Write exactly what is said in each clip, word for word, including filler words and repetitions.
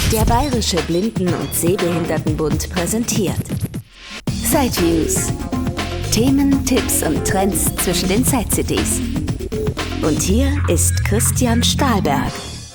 Der Bayerische Blinden- und Sehbehindertenbund präsentiert Sideviews. Themen, Tipps und Trends zwischen den Side-C Ds. Und hier ist Christian Stahlberg.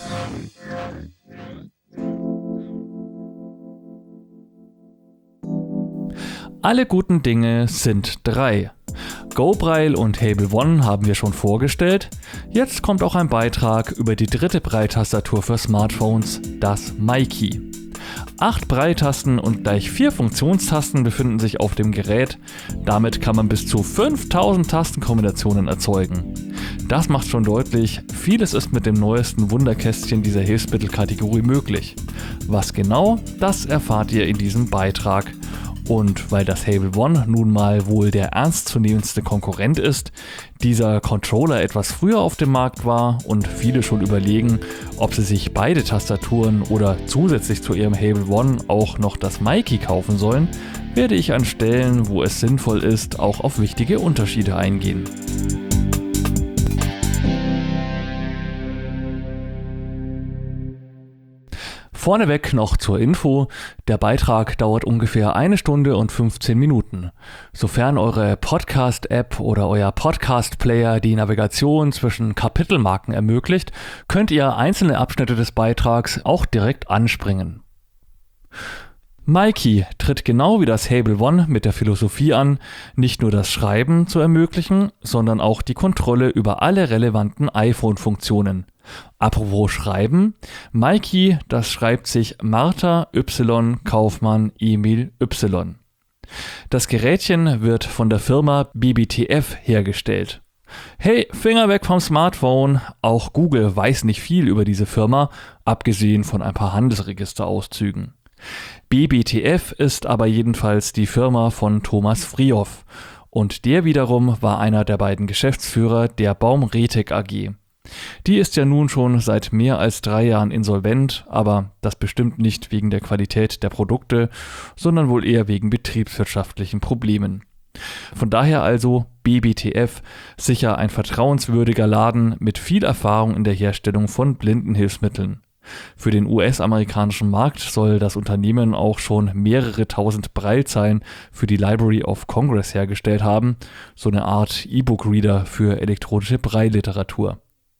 Alle guten Dinge sind drei. GoBraille und Hable One haben wir schon vorgestellt. Jetzt kommt auch ein Beitrag über die dritte Braille-Tastatur für Smartphones, das MyKey. Acht Braille-Tasten und gleich vier Funktionstasten befinden sich auf dem Gerät. Damit kann man bis zu fünftausend Tastenkombinationen erzeugen. Das macht schon deutlich, vieles ist mit dem neuesten Wunderkästchen dieser Hilfsmittelkategorie möglich. Was genau, das erfahrt ihr in diesem Beitrag. Und weil das Hable One nun mal wohl der ernstzunehmendste Konkurrent ist, dieser Controller etwas früher auf dem Markt war und viele schon überlegen, ob sie sich beide Tastaturen oder zusätzlich zu ihrem Hable One auch noch das MyKey kaufen sollen, werde ich an Stellen, wo es sinnvoll ist, auch auf wichtige Unterschiede eingehen. Vorneweg noch zur Info, der Beitrag dauert ungefähr eine Stunde und fünfzehn Minuten. Sofern eure Podcast-App oder euer Podcast-Player die Navigation zwischen Kapitelmarken ermöglicht, könnt ihr einzelne Abschnitte des Beitrags auch direkt anspringen. MyKey tritt genau wie das Hable One mit der Philosophie an, nicht nur das Schreiben zu ermöglichen, sondern auch die Kontrolle über alle relevanten iPhone-Funktionen. Apropos Schreiben, MyKey, das schreibt sich Martha Y Kaufmann Emil Y. Das Gerätchen wird von der Firma B B T F hergestellt. Hey, Finger weg vom Smartphone, auch Google weiß nicht viel über diese Firma, abgesehen von ein paar Handelsregisterauszügen. B B T F ist aber jedenfalls die Firma von Thomas Frioff und der wiederum war einer der beiden Geschäftsführer der Baum-Retek A G. Die ist ja nun schon seit mehr als drei Jahren insolvent, aber das bestimmt nicht wegen der Qualität der Produkte, sondern wohl eher wegen betriebswirtschaftlichen Problemen. Von daher also B B T F sicher ein vertrauenswürdiger Laden mit viel Erfahrung in der Herstellung von Blindenhilfsmitteln. Für den U S-amerikanischen Markt soll das Unternehmen auch schon mehrere tausend Braillezeilen für die Library of Congress hergestellt haben, so eine Art E-Book-Reader für elektronische Braille-Literatur.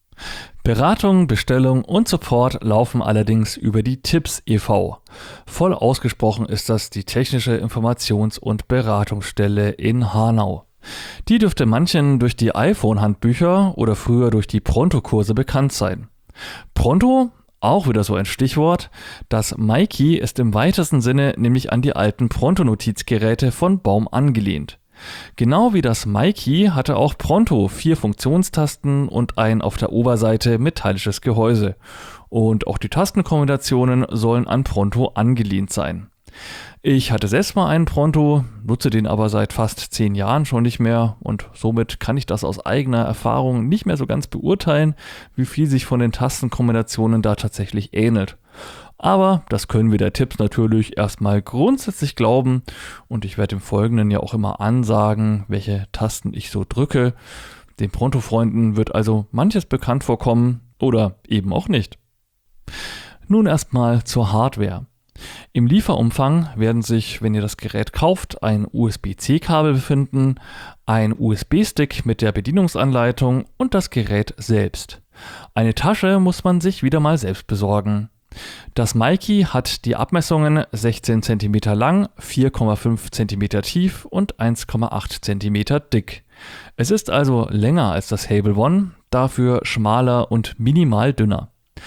Beratung, Bestellung und Support laufen allerdings über die Tipps e V Voll ausgesprochen ist das die Technische Informations- und Beratungsstelle in Hanau. Die dürfte manchen durch die iPhone-Handbücher oder früher durch die Pronto-Kurse bekannt sein. Pronto? Auch wieder so ein Stichwort. Das MyKey ist im weitesten Sinne nämlich an die alten Pronto-Notizgeräte von Baum angelehnt. Genau wie das MyKey hatte auch Pronto vier Funktionstasten und ein auf der Oberseite metallisches Gehäuse. Und auch die Tastenkombinationen sollen an Pronto angelehnt sein. Ich hatte selbst mal einen Pronto, nutze den aber seit fast zehn Jahren schon nicht mehr und somit kann ich das aus eigener Erfahrung nicht mehr so ganz beurteilen, wie viel sich von den Tastenkombinationen da tatsächlich ähnelt. Aber das können wir der Tipps natürlich erstmal grundsätzlich glauben und ich werde im Folgenden ja auch immer ansagen, welche Tasten ich so drücke. Den Pronto-Freunden wird also manches bekannt vorkommen oder eben auch nicht. Nun erstmal zur Hardware. Im Lieferumfang werden sich, wenn ihr das Gerät kauft, ein U S B C Kabel befinden, ein U S B-Stick mit der Bedienungsanleitung und das Gerät selbst. Eine Tasche muss man sich wieder mal selbst besorgen. Das MyKey hat die Abmessungen sechzehn Zentimeter lang, vier Komma fünf Zentimeter tief und eins Komma acht Zentimeter dick. Es ist also länger als das Hable One, dafür schmaler und minimal dünner.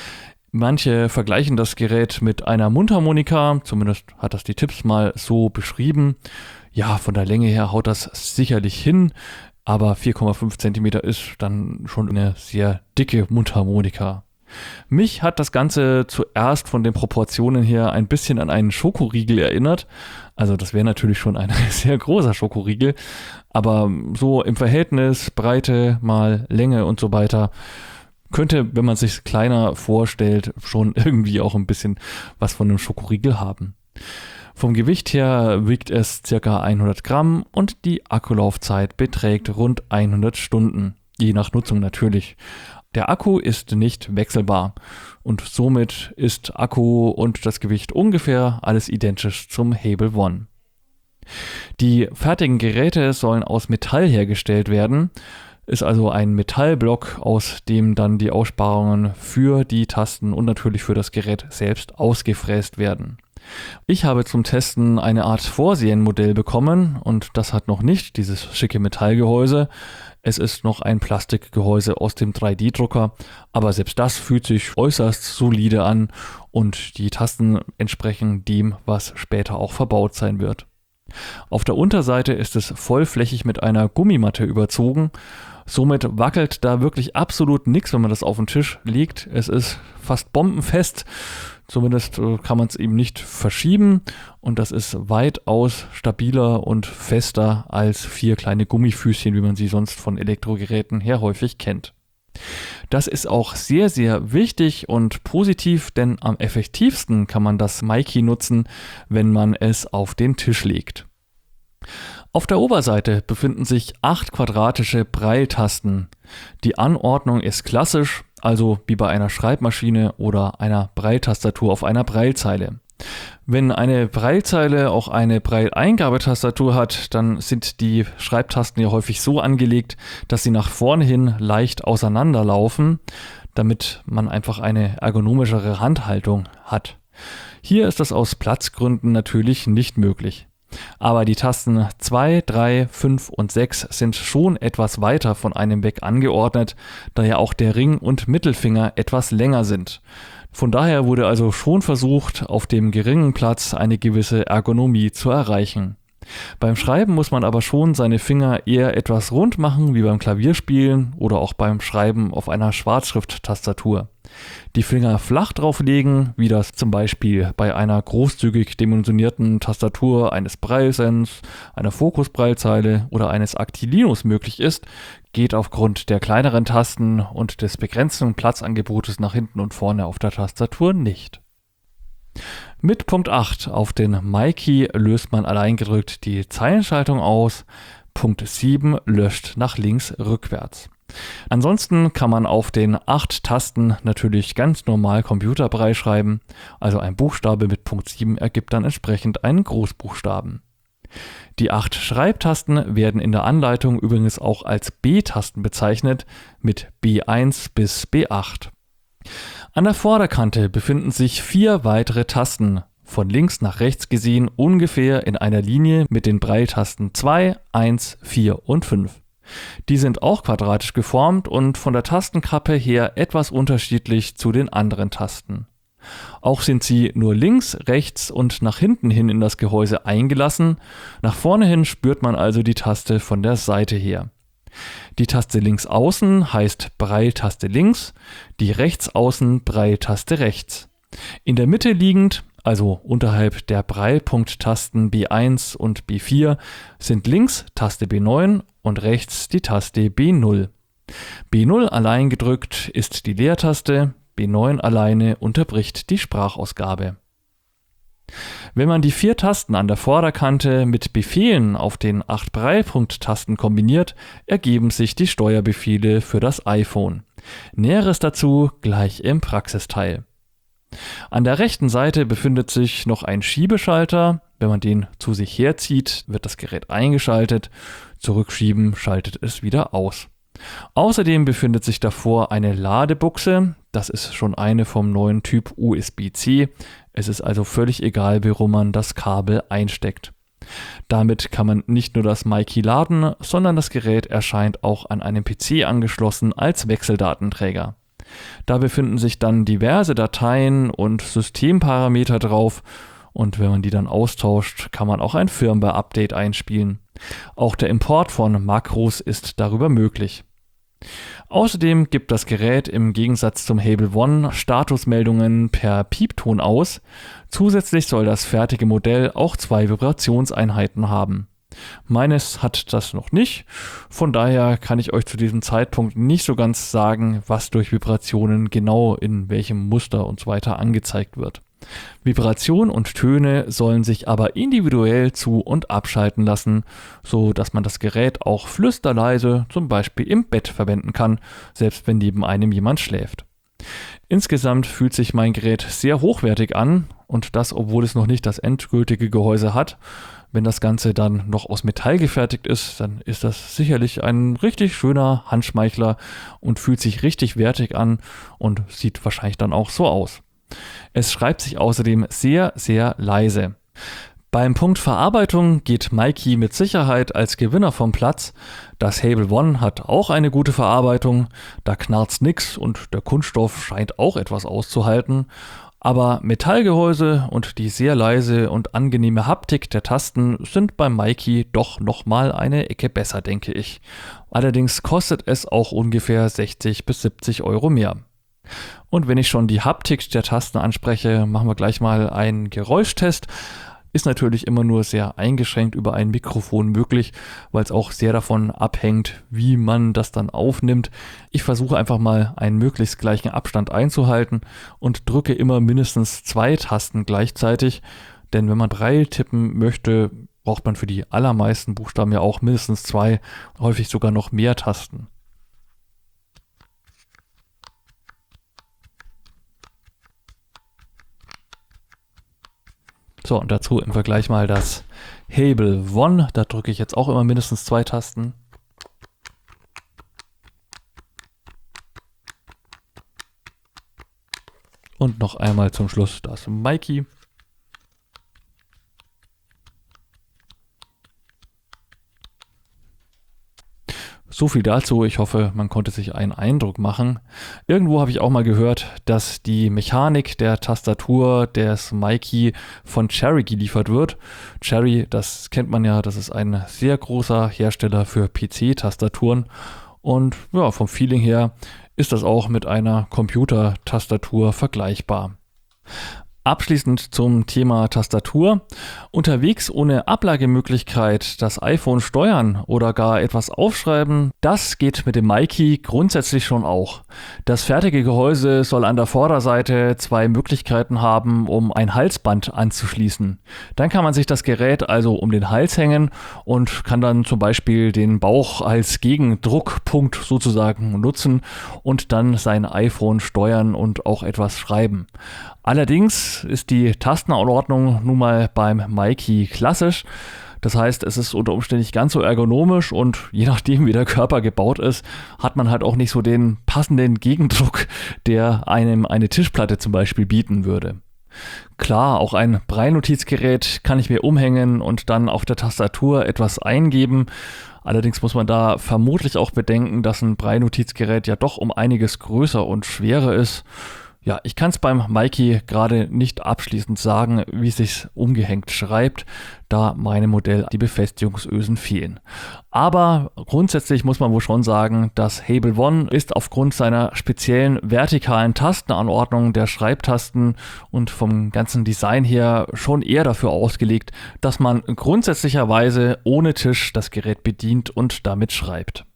Manche vergleichen das Gerät mit einer Mundharmonika, zumindest hat das die Tipps mal so beschrieben. Ja, von der Länge her haut das sicherlich hin, aber vier Komma fünf Zentimeter ist dann schon eine sehr dicke Mundharmonika. Mich hat das Ganze zuerst von den Proportionen her ein bisschen an einen Schokoriegel erinnert. Also das wäre natürlich schon ein sehr großer Schokoriegel, aber so im Verhältnis Breite mal Länge und so weiter könnte, wenn man sich kleiner vorstellt, schon irgendwie auch ein bisschen was von einem Schokoriegel haben. Vom Gewicht her wiegt es ca. hundert Gramm und die Akkulaufzeit beträgt rund hundert Stunden, je nach Nutzung natürlich. Der Akku ist nicht wechselbar und somit ist Akku und das Gewicht ungefähr alles identisch zum Hable One. Die fertigen Geräte sollen aus Metall hergestellt werden, ist also ein Metallblock, aus dem dann die Aussparungen für die Tasten und natürlich für das Gerät selbst ausgefräst werden. Ich habe zum Testen eine Art Vorserienmodell bekommen und das hat noch nicht dieses schicke Metallgehäuse. Es ist noch ein Plastikgehäuse aus dem drei D Drucker, aber selbst das fühlt sich äußerst solide an und die Tasten entsprechen dem, was später auch verbaut sein wird. Auf der Unterseite ist es vollflächig mit einer Gummimatte überzogen. Somit wackelt da wirklich absolut nichts, wenn man das auf den Tisch legt. Es ist fast bombenfest. Zumindest kann man es eben nicht verschieben und das ist weitaus stabiler und fester als vier kleine Gummifüßchen, wie man sie sonst von Elektrogeräten her häufig kennt. Das ist auch sehr, sehr wichtig und positiv, denn am effektivsten kann man das Mikey nutzen, wenn man es auf den Tisch legt. Auf der Oberseite befinden sich acht quadratische Braille-Tasten. Die Anordnung ist klassisch, also wie bei einer Schreibmaschine oder einer Braille-Tastatur auf einer Braillezeile. Wenn eine Braillezeile auch eine Braille-Eingabetastatur hat, dann sind die Schreibtasten ja häufig so angelegt, dass sie nach vorne hin leicht auseinanderlaufen, damit man einfach eine ergonomischere Handhaltung hat. Hier ist das aus Platzgründen natürlich nicht möglich. Aber die Tasten zwei, drei, fünf und sechs sind schon etwas weiter von einem weg angeordnet, da ja auch der Ring und Mittelfinger etwas länger sind. Von daher wurde also schon versucht, auf dem geringen Platz eine gewisse Ergonomie zu erreichen. Beim Schreiben muss man aber schon seine Finger eher etwas rund machen, wie beim Klavierspielen oder auch beim Schreiben auf einer Schwarzschrift-Tastatur. Die Finger flach drauflegen, wie das zum Beispiel bei einer großzügig dimensionierten Tastatur eines Braille-Sense, einer Focus-Braillezeile oder eines Actilinus möglich ist, geht aufgrund der kleineren Tasten und des begrenzten Platzangebotes nach hinten und vorne auf der Tastatur nicht. Mit Punkt acht auf den Mikey löst man alleingedrückt die Zeilenschaltung aus. Punkt sieben löscht nach links rückwärts. Ansonsten kann man auf den acht Tasten natürlich ganz normal Computerbraille schreiben, also ein Buchstabe mit Punkt sieben ergibt dann entsprechend einen Großbuchstaben. Die acht Schreibtasten werden in der Anleitung übrigens auch als B-Tasten bezeichnet, mit B eins bis B acht. An der Vorderkante befinden sich vier weitere Tasten, von links nach rechts gesehen ungefähr in einer Linie mit den Braille-Tasten zwei, eins, vier und fünf. Die sind auch quadratisch geformt und von der Tastenkappe her etwas unterschiedlich zu den anderen Tasten. Auch sind sie nur links, rechts und nach hinten hin in das Gehäuse eingelassen. Nach vorne hin spürt man also die Taste von der Seite her. Die Taste links außen heißt Braille-Taste links, die rechts außen Braille-Taste rechts. In der Mitte liegend, also unterhalb der Braille-Punkt-Tasten B eins und B vier, sind links Taste B neun und rechts die Taste B null. B null allein gedrückt ist die Leertaste, B neun alleine unterbricht die Sprachausgabe. Wenn man die vier Tasten an der Vorderkante mit Befehlen auf den acht Braille-Punkt-Tasten kombiniert, ergeben sich die Steuerbefehle für das iPhone. Näheres dazu gleich im Praxisteil. An der rechten Seite befindet sich noch ein Schiebeschalter. Wenn man den zu sich herzieht, wird das Gerät eingeschaltet. Zurückschieben schaltet es wieder aus. Außerdem befindet sich davor eine Ladebuchse. Das ist schon eine vom neuen Typ U S B C. Es ist also völlig egal, warum man das Kabel einsteckt. Damit kann man nicht nur das Mikey laden, sondern das Gerät erscheint auch an einem P C angeschlossen als Wechseldatenträger. Da befinden sich dann diverse Dateien und Systemparameter drauf und wenn man die dann austauscht, kann man auch ein Firmware-Update einspielen. Auch der Import von Makros ist darüber möglich. Außerdem gibt das Gerät im Gegensatz zum Hable One Statusmeldungen per Piepton aus. Zusätzlich soll das fertige Modell auch zwei Vibrationseinheiten haben. Meines hat das noch nicht, von daher kann ich euch zu diesem Zeitpunkt nicht so ganz sagen, was durch Vibrationen genau in welchem Muster und so weiter angezeigt wird. Vibration und Töne sollen sich aber individuell zu- und abschalten lassen, so dass man das Gerät auch flüsterleise, zum Beispiel im Bett, verwenden kann, selbst wenn neben einem jemand schläft. Insgesamt fühlt sich mein Gerät sehr hochwertig an und das, obwohl es noch nicht das endgültige Gehäuse hat. Wenn das Ganze dann noch aus Metall gefertigt ist, dann ist das sicherlich ein richtig schöner Handschmeichler und fühlt sich richtig wertig an und sieht wahrscheinlich dann auch so aus. Es schreibt sich außerdem sehr, sehr leise. Beim Punkt Verarbeitung geht Mikey mit Sicherheit als Gewinner vom Platz. Das Hable One hat auch eine gute Verarbeitung, da knarzt nix und der Kunststoff scheint auch etwas auszuhalten. Aber Metallgehäuse und die sehr leise und angenehme Haptik der Tasten sind beim Mikey doch nochmal eine Ecke besser, denke ich. Allerdings kostet es auch ungefähr sechzig bis siebzig Euro mehr. Und wenn ich schon die Haptik der Tasten anspreche, machen wir gleich mal einen Geräuschtest. Ist natürlich immer nur sehr eingeschränkt über ein Mikrofon möglich, weil es auch sehr davon abhängt, wie man das dann aufnimmt. Ich versuche einfach mal einen möglichst gleichen Abstand einzuhalten und drücke immer mindestens zwei Tasten gleichzeitig, denn wenn man drei tippen möchte, braucht man für die allermeisten Buchstaben ja auch mindestens zwei, häufig sogar noch mehr Tasten. So, und dazu im Vergleich mal das Hable One. Da drücke ich jetzt auch immer mindestens zwei Tasten. Und noch einmal zum Schluss das Mikey. So viel dazu. Ich hoffe, man konnte sich einen Eindruck machen. Irgendwo habe ich auch mal gehört, dass die Mechanik der Tastatur des Mikey von Cherry geliefert wird. Cherry, das kennt man ja, das ist ein sehr großer Hersteller für P C-Tastaturen. Und ja, vom Feeling her ist das auch mit einer Computertastatur vergleichbar. Abschließend zum Thema Tastatur. Unterwegs ohne Ablagemöglichkeit das iPhone steuern oder gar etwas aufschreiben, das geht mit dem Mikey grundsätzlich schon auch. Das fertige Gehäuse soll an der Vorderseite zwei Möglichkeiten haben, um ein Halsband anzuschließen. Dann kann man sich das Gerät also um den Hals hängen und kann dann zum Beispiel den Bauch als Gegendruckpunkt sozusagen nutzen und dann sein iPhone steuern und auch etwas schreiben. Allerdings ist die Tastenanordnung nun mal beim Mikey klassisch. Das heißt, es ist unter Umständen nicht ganz so ergonomisch und je nachdem, wie der Körper gebaut ist, hat man halt auch nicht so den passenden Gegendruck, der einem eine Tischplatte zum Beispiel bieten würde. Klar, auch ein Braille-Notizgerät kann ich mir umhängen und dann auf der Tastatur etwas eingeben. Allerdings muss man da vermutlich auch bedenken, dass ein Braille-Notizgerät ja doch um einiges größer und schwerer ist. Ja, ich kann es beim Mikey gerade nicht abschließend sagen, wie es sich umgehängt schreibt, da meinem Modell die Befestigungsösen fehlen. Aber grundsätzlich muss man wohl schon sagen, das Hable One ist aufgrund seiner speziellen vertikalen Tastenanordnung der Schreibtasten und vom ganzen Design her schon eher dafür ausgelegt, dass man grundsätzlicherweise ohne Tisch das Gerät bedient und damit schreibt.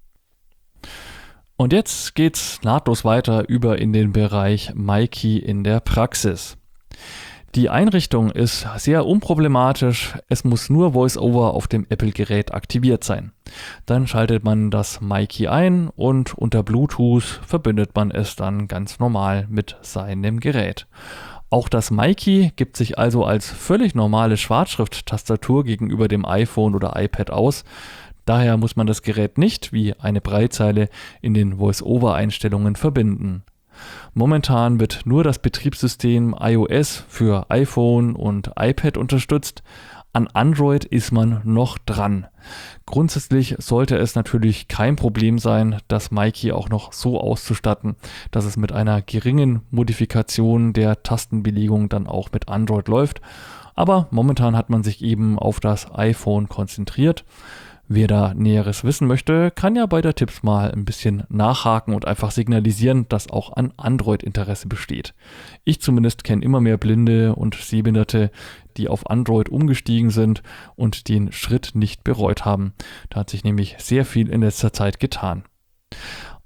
Und jetzt geht's nahtlos weiter über in den Bereich Mikey in der Praxis. Die Einrichtung ist sehr unproblematisch, es muss nur VoiceOver auf dem Apple-Gerät aktiviert sein. Dann schaltet man das Mikey ein und unter Bluetooth verbindet man es dann ganz normal mit seinem Gerät. Auch das Mikey gibt sich also als völlig normale Schwarzschrift-Tastatur gegenüber dem iPhone oder iPad aus. Daher muss man das Gerät nicht wie eine Braillezeile in den Voice-Over-Einstellungen verbinden. Momentan wird nur das Betriebssystem iOS für iPhone und iPad unterstützt. An Android ist man noch dran. Grundsätzlich sollte es natürlich kein Problem sein, das Mikey auch noch so auszustatten, dass es mit einer geringen Modifikation der Tastenbelegung dann auch mit Android läuft. Aber momentan hat man sich eben auf das iPhone konzentriert. Wer da Näheres wissen möchte, kann ja bei der Tipps mal ein bisschen nachhaken und einfach signalisieren, dass auch an Android Interesse besteht. Ich zumindest kenne immer mehr Blinde und Sehbehinderte, die auf Android umgestiegen sind und den Schritt nicht bereut haben. Da hat sich nämlich sehr viel in letzter Zeit getan.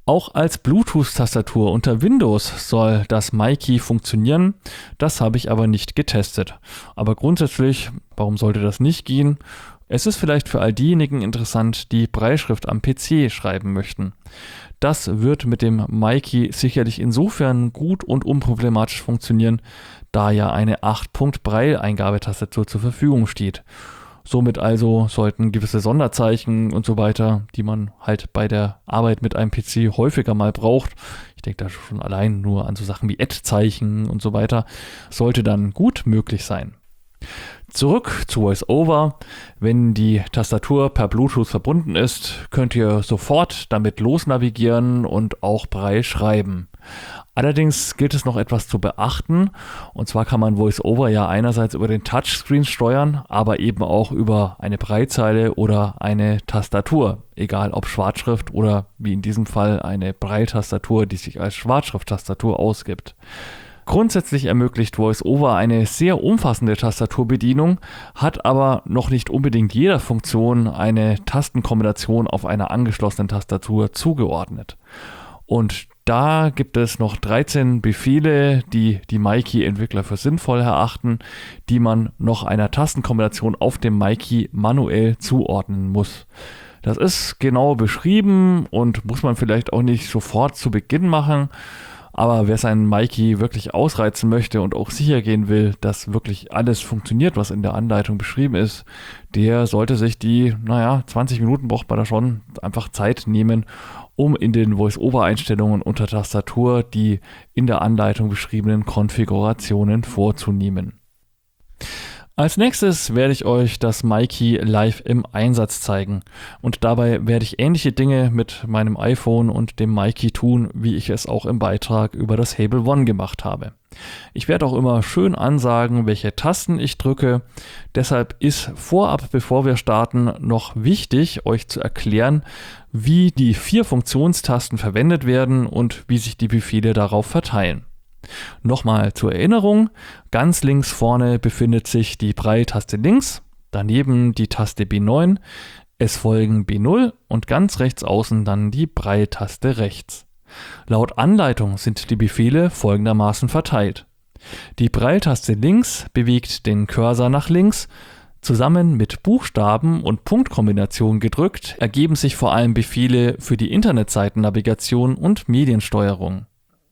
Auch als Bluetooth-Tastatur unter Windows soll das MyKey funktionieren. Das habe ich aber nicht getestet. Aber grundsätzlich, warum sollte das nicht gehen? Es ist vielleicht für all diejenigen interessant, die Brailleschrift am P C schreiben möchten. Das wird mit dem MyKey sicherlich insofern gut und unproblematisch funktionieren, da ja eine acht Punkt Braille-Eingabetastatur zur Verfügung steht. Somit also sollten gewisse Sonderzeichen und so weiter, die man halt bei der Arbeit mit einem P C häufiger mal braucht, ich denke da schon allein nur an so Sachen wie Add-Zeichen und so weiter, sollte dann gut möglich sein. Zurück zu VoiceOver. Wenn die Tastatur per Bluetooth verbunden ist, könnt ihr sofort damit losnavigieren und auch Braille schreiben. Allerdings gilt es noch etwas zu beachten, und zwar kann man VoiceOver ja einerseits über den Touchscreen steuern, aber eben auch über eine Braillezeile oder eine Tastatur, egal ob Schwarzschrift oder wie in diesem Fall eine Braille-Tastatur, die sich als Schwarzschrift-Tastatur ausgibt. Grundsätzlich ermöglicht VoiceOver eine sehr umfassende Tastaturbedienung, hat aber noch nicht unbedingt jeder Funktion eine Tastenkombination auf einer angeschlossenen Tastatur zugeordnet. Und da gibt es noch dreizehn Befehle, die die MyKey-Entwickler für sinnvoll erachten, die man noch einer Tastenkombination auf dem MyKey manuell zuordnen muss. Das ist genau beschrieben und muss man vielleicht auch nicht sofort zu Beginn machen. Aber wer seinen MyKey wirklich ausreizen möchte und auch sicher gehen will, dass wirklich alles funktioniert, was in der Anleitung beschrieben ist, der sollte sich die, naja, zwanzig Minuten braucht man da schon, einfach Zeit nehmen, um in den VoiceOver-Einstellungen unter Tastatur die in der Anleitung beschriebenen Konfigurationen vorzunehmen. Als nächstes werde ich euch das MyKey live im Einsatz zeigen und dabei werde ich ähnliche Dinge mit meinem iPhone und dem MyKey tun, wie ich es auch im Beitrag über das Hable One gemacht habe. Ich werde auch immer schön ansagen, welche Tasten ich drücke. Deshalb ist vorab, bevor wir starten, noch wichtig, euch zu erklären, wie die vier Funktionstasten verwendet werden und wie sich die Befehle darauf verteilen. Nochmal zur Erinnerung, ganz links vorne befindet sich die Braille-Taste links, daneben die Taste B neun, es folgen B null und ganz rechts außen dann die Braille-Taste rechts. Laut Anleitung sind die Befehle folgendermaßen verteilt. Die Braille-Taste links bewegt den Cursor nach links. Zusammen mit Buchstaben und Punktkombination gedrückt ergeben sich vor allem Befehle für die Internetseitennavigation und Mediensteuerung.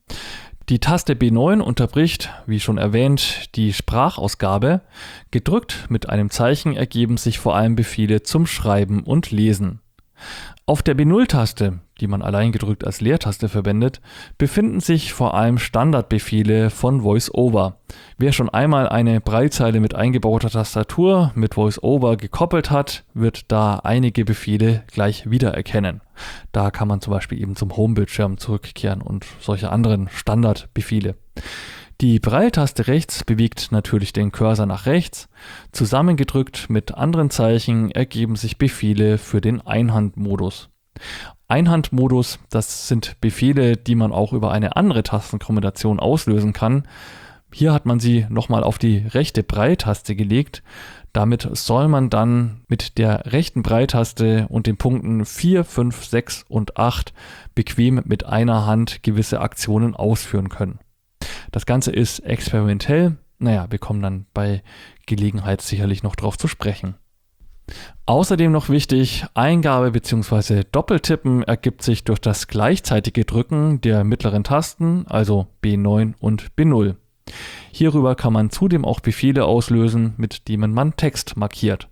Die Taste B neun unterbricht, wie schon erwähnt, die Sprachausgabe. Gedrückt mit einem Zeichen ergeben sich vor allem Befehle zum Schreiben und Lesen. Auf der B null-Taste, die man allein gedrückt als Leertaste verwendet, befinden sich vor allem Standardbefehle von VoiceOver. Wer schon einmal eine Braillezeile mit eingebauter Tastatur mit VoiceOver gekoppelt hat, wird da einige Befehle gleich wiedererkennen. Da kann man zum Beispiel eben zum Homebildschirm zurückkehren und solche anderen Standardbefehle. Die Braille-Taste rechts bewegt natürlich den Cursor nach rechts. Zusammengedrückt mit anderen Zeichen ergeben sich Befehle für den Einhandmodus. Einhandmodus, das sind Befehle, die man auch über eine andere Tastenkombination auslösen kann. Hier hat man sie nochmal auf die rechte Braille-Taste gelegt. Damit soll man dann mit der rechten Braille-Taste und den Punkten vier, fünf, sechs und acht bequem mit einer Hand gewisse Aktionen ausführen können. Das Ganze ist experimentell. Naja, wir kommen dann bei Gelegenheit sicherlich noch drauf zu sprechen. Außerdem noch wichtig, Eingabe bzw. Doppeltippen ergibt sich durch das gleichzeitige Drücken der mittleren Tasten, also B neun und B null. Hierüber kann man zudem auch Befehle auslösen, mit denen man Text markiert.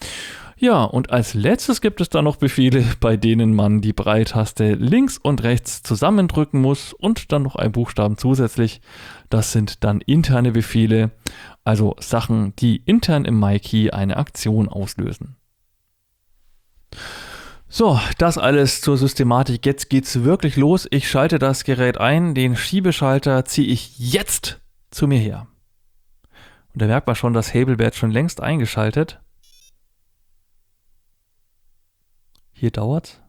Ja, und als letztes gibt es dann noch Befehle, bei denen man die Braille-Taste links und rechts zusammendrücken muss und dann noch einen Buchstaben zusätzlich. Das sind dann interne Befehle, also Sachen, die intern im MyKey eine Aktion auslösen. So, das alles zur Systematik. Jetzt geht's wirklich los. Ich schalte das Gerät ein, den Schiebeschalter ziehe ich jetzt zu mir her. Und da merkt man schon, das Hable wird schon längst eingeschaltet. Hier dauert's.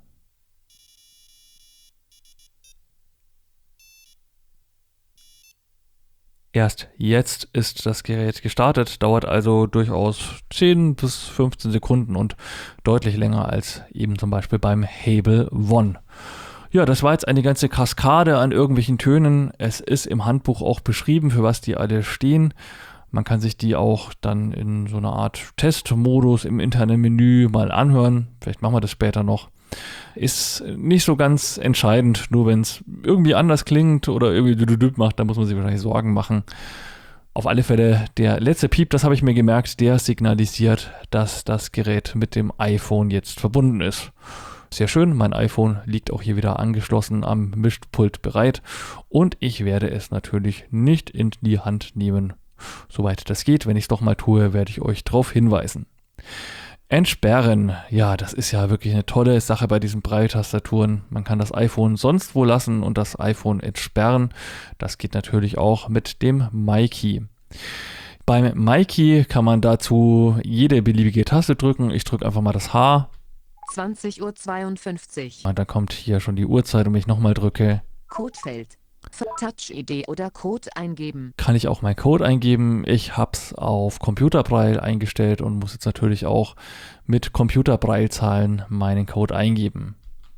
Erst jetzt ist das Gerät gestartet, dauert also durchaus zehn bis fünfzehn Sekunden und deutlich länger als eben zum Beispiel beim Hable One. Ja, das war jetzt eine ganze Kaskade an irgendwelchen Tönen. Es ist im Handbuch auch beschrieben, für was die alle stehen. Man kann sich die auch dann in so einer Art Testmodus im internen Menü mal anhören. Vielleicht machen wir das später noch. Ist nicht so ganz entscheidend, nur wenn es irgendwie anders klingt oder irgendwie düdüdüd macht, dann muss man sich wahrscheinlich Sorgen machen. Auf alle Fälle, der letzte Piep, das habe ich mir gemerkt, der signalisiert, dass das Gerät mit dem iPhone jetzt verbunden ist. Sehr schön, mein iPhone liegt auch hier wieder angeschlossen am Mischpult bereit und ich werde es natürlich nicht in die Hand nehmen. Soweit das geht, wenn ich es doch mal tue, werde ich euch darauf hinweisen. Entsperren, ja, das ist ja wirklich eine tolle Sache bei diesen Braille-Tastaturen. Man kann das iPhone sonst wo lassen und das iPhone entsperren. Das geht natürlich auch mit dem MyKey. Beim MyKey kann man dazu jede beliebige Taste drücken. Ich drücke einfach mal das H. zwanzig Uhr zweiundfünfzig. Und dann kommt hier schon die Uhrzeit und wenn ich nochmal drücke. Codefeld. Für Touch-I D oder Code eingeben. Kann ich auch meinen Code eingeben. Ich habe es auf Computerbraille eingestellt und muss jetzt natürlich auch mit Computerbraille-Zahlen meinen Code eingeben.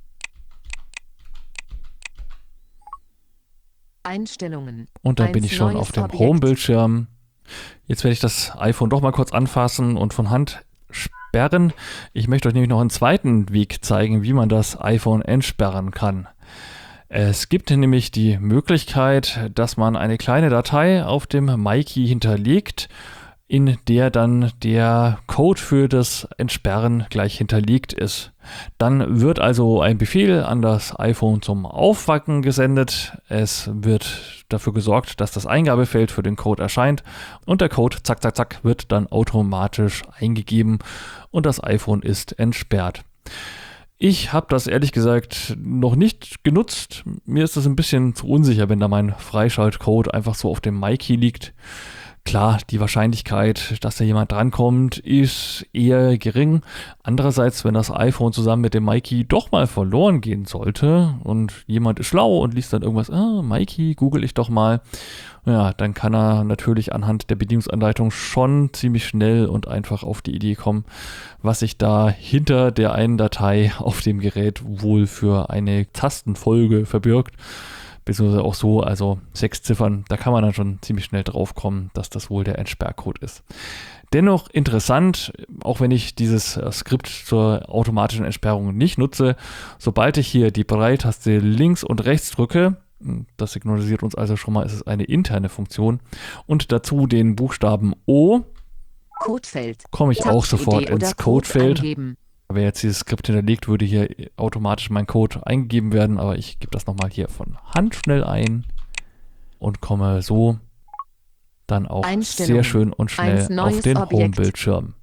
Einstellungen. Und dann Eins bin ich schon neues auf dem Objekt. Home-Bildschirm. Jetzt werde ich das iPhone doch mal kurz anfassen und von Hand sperren. Ich möchte euch nämlich noch einen zweiten Weg zeigen, wie man das iPhone entsperren kann. Es gibt nämlich die Möglichkeit, dass man eine kleine Datei auf dem MyKey hinterlegt, in der dann der Code für das Entsperren gleich hinterlegt ist. Dann wird also ein Befehl an das iPhone zum Aufwachen gesendet. Es wird dafür gesorgt, dass das Eingabefeld für den Code erscheint und der Code, zack, zack, zack, wird dann automatisch eingegeben und das iPhone ist entsperrt. Ich habe das ehrlich gesagt noch nicht genutzt. Mir ist das ein bisschen zu unsicher, wenn da mein Freischaltcode einfach so auf dem MyKey liegt. Klar, die Wahrscheinlichkeit, dass da jemand drankommt, ist eher gering. Andererseits, wenn das iPhone zusammen mit dem MyKey doch mal verloren gehen sollte und jemand ist schlau und liest dann irgendwas, ah, MyKey, google ich doch mal, ja, dann kann er natürlich anhand der Bedienungsanleitung schon ziemlich schnell und einfach auf die Idee kommen, was sich da hinter der einen Datei auf dem Gerät wohl für eine Tastenfolge verbirgt. Beziehungsweise auch so, also sechs Ziffern, da kann man dann schon ziemlich schnell drauf kommen, dass das wohl der Entsperrcode ist. Dennoch interessant, auch wenn ich dieses Skript zur automatischen Entsperrung nicht nutze, sobald ich hier die Braille-Taste links und rechts drücke, das signalisiert uns also schon mal, es ist eine interne Funktion, und dazu den Buchstaben O, Codefeld. komme ich auch sofort Touch-I D ins oder Code Codefeld. eingeben. Wenn jetzt dieses Skript hinterlegt, würde hier automatisch mein Code eingegeben werden, aber ich gebe das nochmal hier von Hand schnell ein und komme so dann auch sehr schön und schnell auf den Home-Bildschirm.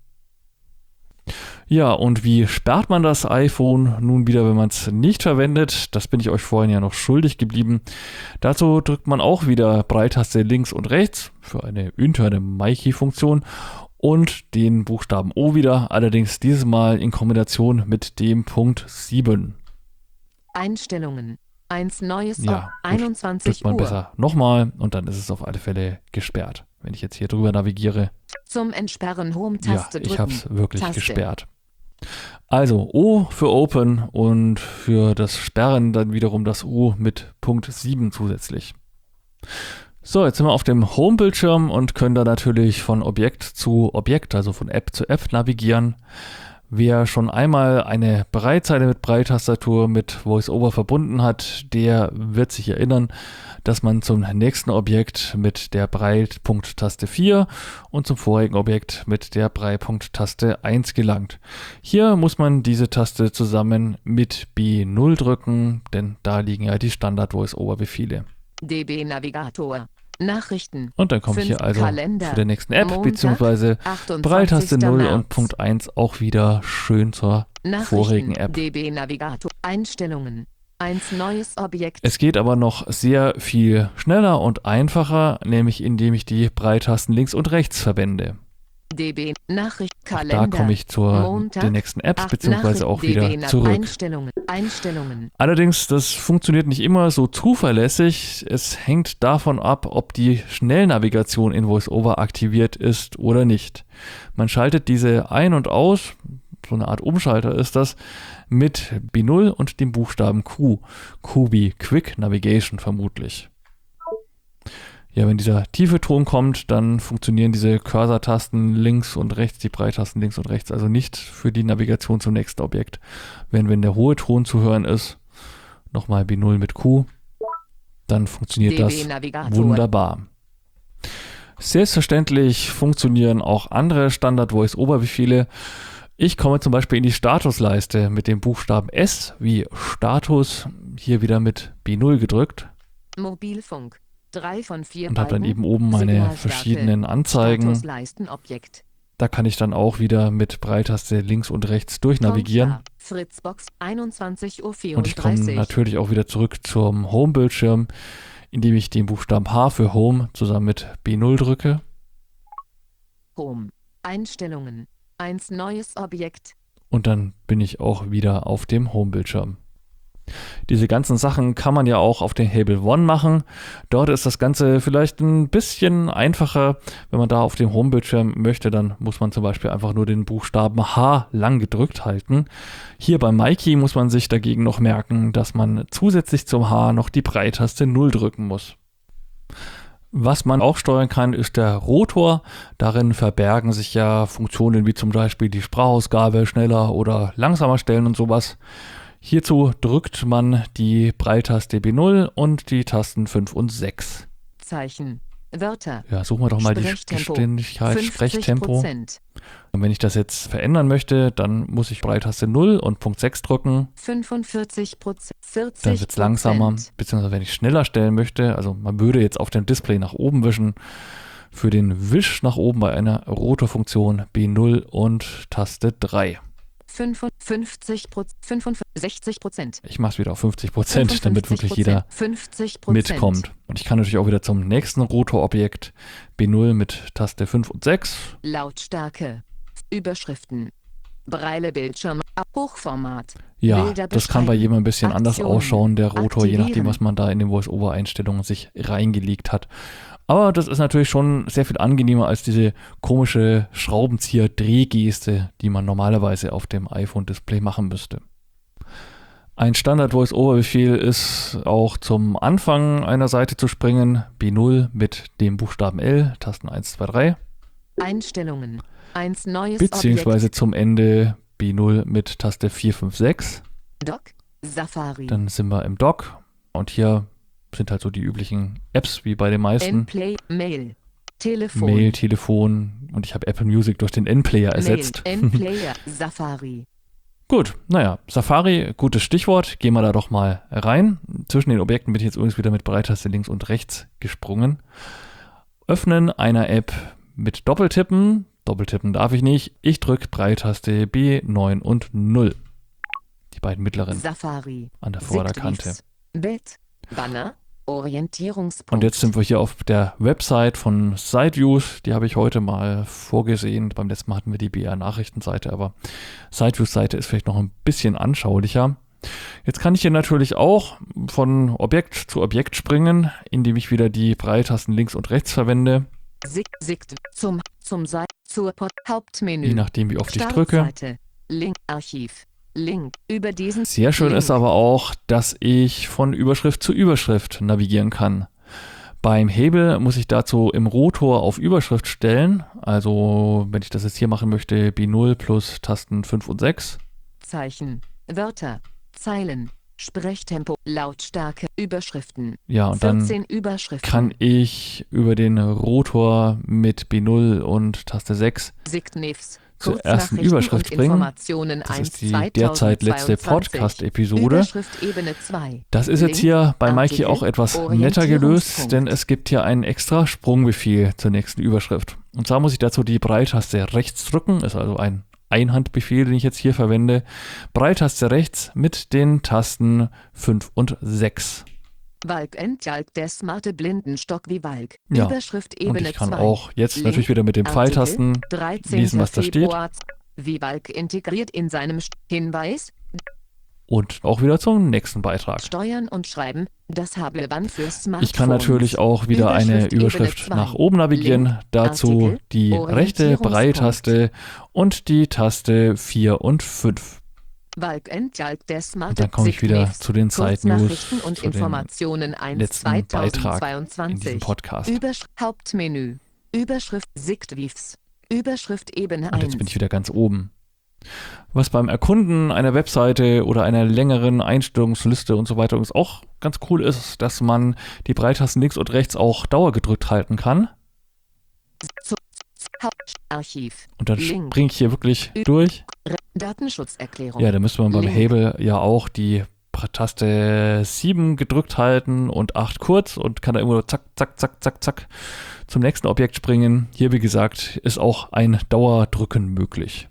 Ja, und wie sperrt man das iPhone nun wieder, wenn man es nicht verwendet? Das bin ich euch vorhin ja noch schuldig geblieben. Dazu drückt man auch wieder Braille-Taste links und rechts für eine interne MyKey-Funktion und den Buchstaben O wieder, allerdings dieses Mal in Kombination mit dem Punkt sieben. Einstellungen. Eins neues Ja, einundzwanzig drückt man Uhr. besser nochmal und dann ist es auf alle Fälle gesperrt. Wenn ich jetzt hier drüber navigiere, Zum Entsperren ja, Home-Taste drücken. ich habe es wirklich Taste. gesperrt. Also O für Open und für das Sperren dann wiederum das U mit Punkt sieben zusätzlich. So, jetzt sind wir auf dem Home-Bildschirm und können da natürlich von Objekt zu Objekt, also von App zu App navigieren. Wer schon einmal eine Braillezeile mit Braille-Tastatur mit VoiceOver verbunden hat, der wird sich erinnern, dass man zum nächsten Objekt mit der Braille-Punkt-Taste vier und zum vorigen Objekt mit der Braille-Punkt-Taste eins gelangt. Hier muss man diese Taste zusammen mit B null drücken, denn da liegen ja die Standard-VoiceOver-Befehle. D B Navigator. Nachrichten. Und dann komme ich hier Fünf also Kalender. zu der nächsten App, Montag, beziehungsweise achtundzwanzigster Braille-Taste null März. und Punkt eins auch wieder schön zur Nachrichten. vorigen App. D B Navigator. Einstellungen. Eins neues Objekt. Es geht aber noch sehr viel schneller und einfacher, nämlich indem ich die Braille-Tasten links und rechts verwende. D B Nachricht. Da Kalender. komme ich zur Montag, den nächsten Apps, acht beziehungsweise auch Nachrichten. D B wieder Na- zurück. Einstellungen. Einstellungen. Allerdings, das funktioniert nicht immer so zuverlässig. Es hängt davon ab, ob die Schnellnavigation in VoiceOver aktiviert ist oder nicht. Man schaltet diese ein und aus, so eine Art Umschalter ist das, mit B null und dem Buchstaben Q. Q wie Quick Navigation vermutlich. Ja, wenn dieser tiefe Ton kommt, dann funktionieren diese Cursor-Tasten links und rechts, die Breitasten links und rechts, also nicht für die Navigation zum nächsten Objekt. Wenn, wenn der hohe Ton zu hören ist, nochmal B null mit Q, dann funktioniert das wunderbar. Selbstverständlich funktionieren auch andere Standard-Voice-Over-Befehle. Ich komme zum Beispiel in die Statusleiste mit dem Buchstaben S wie Status, hier wieder mit B null gedrückt. Mobilfunk. Drei von vier und habe dann eben oben meine verschiedenen Anzeigen. Da kann ich dann auch wieder mit Breitaste links und rechts durchnavigieren. Fritzbox einundzwanzig Uhr vierunddreißig. Und ich komme natürlich auch wieder zurück zum Home-Bildschirm, indem ich den Buchstaben H für Home zusammen mit B null drücke. Home. Einstellungen. Eins neues Objekt. Und dann bin ich auch wieder auf dem Home-Bildschirm. Diese ganzen Sachen kann man ja auch auf den Hable One machen. Dort ist das Ganze vielleicht ein bisschen einfacher. Wenn man da auf dem Home-Bildschirm möchte, dann muss man zum Beispiel einfach nur den Buchstaben H lang gedrückt halten. Hier bei Mikey muss man sich dagegen noch merken, dass man zusätzlich zum H noch die Breitaste null drücken muss. Was man auch steuern kann, ist der Rotor. Darin verbergen sich ja Funktionen wie zum Beispiel die Sprachausgabe schneller oder langsamer stellen und sowas. Hierzu drückt man die Breitaste B null und die Tasten fünf und sechs. Zeichen, Wörter. Ja, suchen wir doch mal die Geschwindigkeit, Sprechtempo. Und wenn ich das jetzt verändern möchte, dann muss ich Breitaste null und Punkt sechs drücken. fünfundvierzig Prozent, vierzig Prozent. Dann wird es langsamer, beziehungsweise wenn ich schneller stellen möchte, also man würde jetzt auf dem Display nach oben wischen, für den Wisch nach oben bei einer Rotorfunktion B null und Taste drei. fünfundfünfzig Prozent, fünfundsechzig Prozent. Ich mache es wieder auf fünfzig Prozent, damit wirklich jeder mitkommt. Und ich kann natürlich auch wieder zum nächsten Rotorobjekt B null mit Taste fünf und sechs. Lautstärke, Überschriften, Braille Bildschirm, Hochformat. Ja, das kann bei jedem ein bisschen anders ausschauen, der Rotor, je nachdem, was man da in den Voice-Over-Einstellungen sich reingelegt hat. Aber das ist natürlich schon sehr viel angenehmer als diese komische Schraubenzieher-Drehgeste, die man normalerweise auf dem iPhone-Display machen müsste. Ein Standard-Voice-Over-Befehl ist auch zum Anfang einer Seite zu springen, B null mit dem Buchstaben L, Tasten eins, zwei, drei. Einstellungen, eins neues Beziehungsweise Objekt. Zum Ende B null mit Taste vier, fünf, sechs. Dock, Safari. Dann sind wir im Dock und hier sind halt so die üblichen Apps wie bei den meisten. N-Play, Mail, Telefon. Mail, Telefon und ich habe Apple Music durch den N-Player ersetzt. Mail, N-Player, Safari. Gut, naja, Safari, gutes Stichwort. Gehen wir da doch mal rein. Zwischen den Objekten bin ich jetzt übrigens wieder mit Breitaste links und rechts gesprungen. Öffnen einer App mit Doppeltippen. Doppeltippen darf ich nicht. Ich drücke Breitaste B, neun und null. Die beiden mittleren Safari. An der Vorderkante. Bild. Banner, Orientierungspunkt. Und jetzt sind wir hier auf der Website von SiteViews. Die habe ich heute mal vorgesehen. Beim letzten Mal hatten wir die B R-Nachrichtenseite, aber SiteViews-Seite ist vielleicht noch ein bisschen anschaulicher. Jetzt kann ich hier natürlich auch von Objekt zu Objekt springen, indem ich wieder die Breitasten links und rechts verwende. Sick, sick, zum, zum Seite, zur Pod, Hauptmenü. Je nachdem, wie oft ich drücke. Link, Archiv. Link über diesen. Sehr schön Link. Ist aber auch, dass ich von Überschrift zu Überschrift navigieren kann. Beim Hable muss ich dazu im Rotor auf Überschrift stellen. Also, wenn ich das jetzt hier machen möchte, B null plus Tasten fünf und sechs. Zeichen, Wörter, Zeilen, Sprechtempo, Lautstärke, Überschriften. Ja, und dann Überschriften. kann ich über den Rotor mit B null und Taste sechs Signifs. zur ersten Überschrift bringen. Das ist die derzeit letzte Podcast-Episode. Das ist jetzt hier bei Mikey auch etwas netter gelöst, denn es gibt hier einen extra Sprungbefehl zur nächsten Überschrift. Und zwar muss ich dazu die Breitaste rechts drücken, ist also ein Einhandbefehl, den ich jetzt hier verwende. Breitaste rechts mit den Tasten fünf und sechs. Walk entjalk der smarte Blindenstock wie Walk. Ja, Überschrift Ebene und ich kann zwei. auch jetzt Link, natürlich wieder mit den Pfeiltasten lesen, was da steht. Wie Walk integriert in seinem St Hinweis. Und auch wieder zum nächsten Beitrag. Steuern und Schreiben, das Hagelband für Smartphones. Ich kann natürlich auch wieder eine Überschrift Überschrift Ebene nach zwei. oben navigieren. Link, Dazu Artikel, die rechte Orientierungspunkt. Braille-Taste und die Taste vier und fünf. Balk entjalk der Smart Und dann komme ich wieder Signifs. zu den Side-News, Kurznachrichten und zu den Informationen eins letzten Beitrag in diesem zweitausendzweiundzwanzig. Podcast. Überschrift Hauptmenü. Überschrift Signifs. Überschrift Ebene Und jetzt bin eins. ich wieder ganz oben. Was beim Erkunden einer Webseite oder einer längeren Einstellungsliste und so weiter übrigens auch ganz cool ist, dass man die Braille-Tasten links und rechts auch dauergedrückt halten kann. Zu- Hauptarchiv. Und dann Link. springe ich hier wirklich durch. Re- Datenschutzerklärung. Ja, da müsste man beim Link. Hebel ja auch die Taste sieben gedrückt halten und acht kurz und kann da irgendwo zack, zack, zack, zack, zack zum nächsten Objekt springen. Hier, wie gesagt, ist auch ein Dauerdrücken möglich.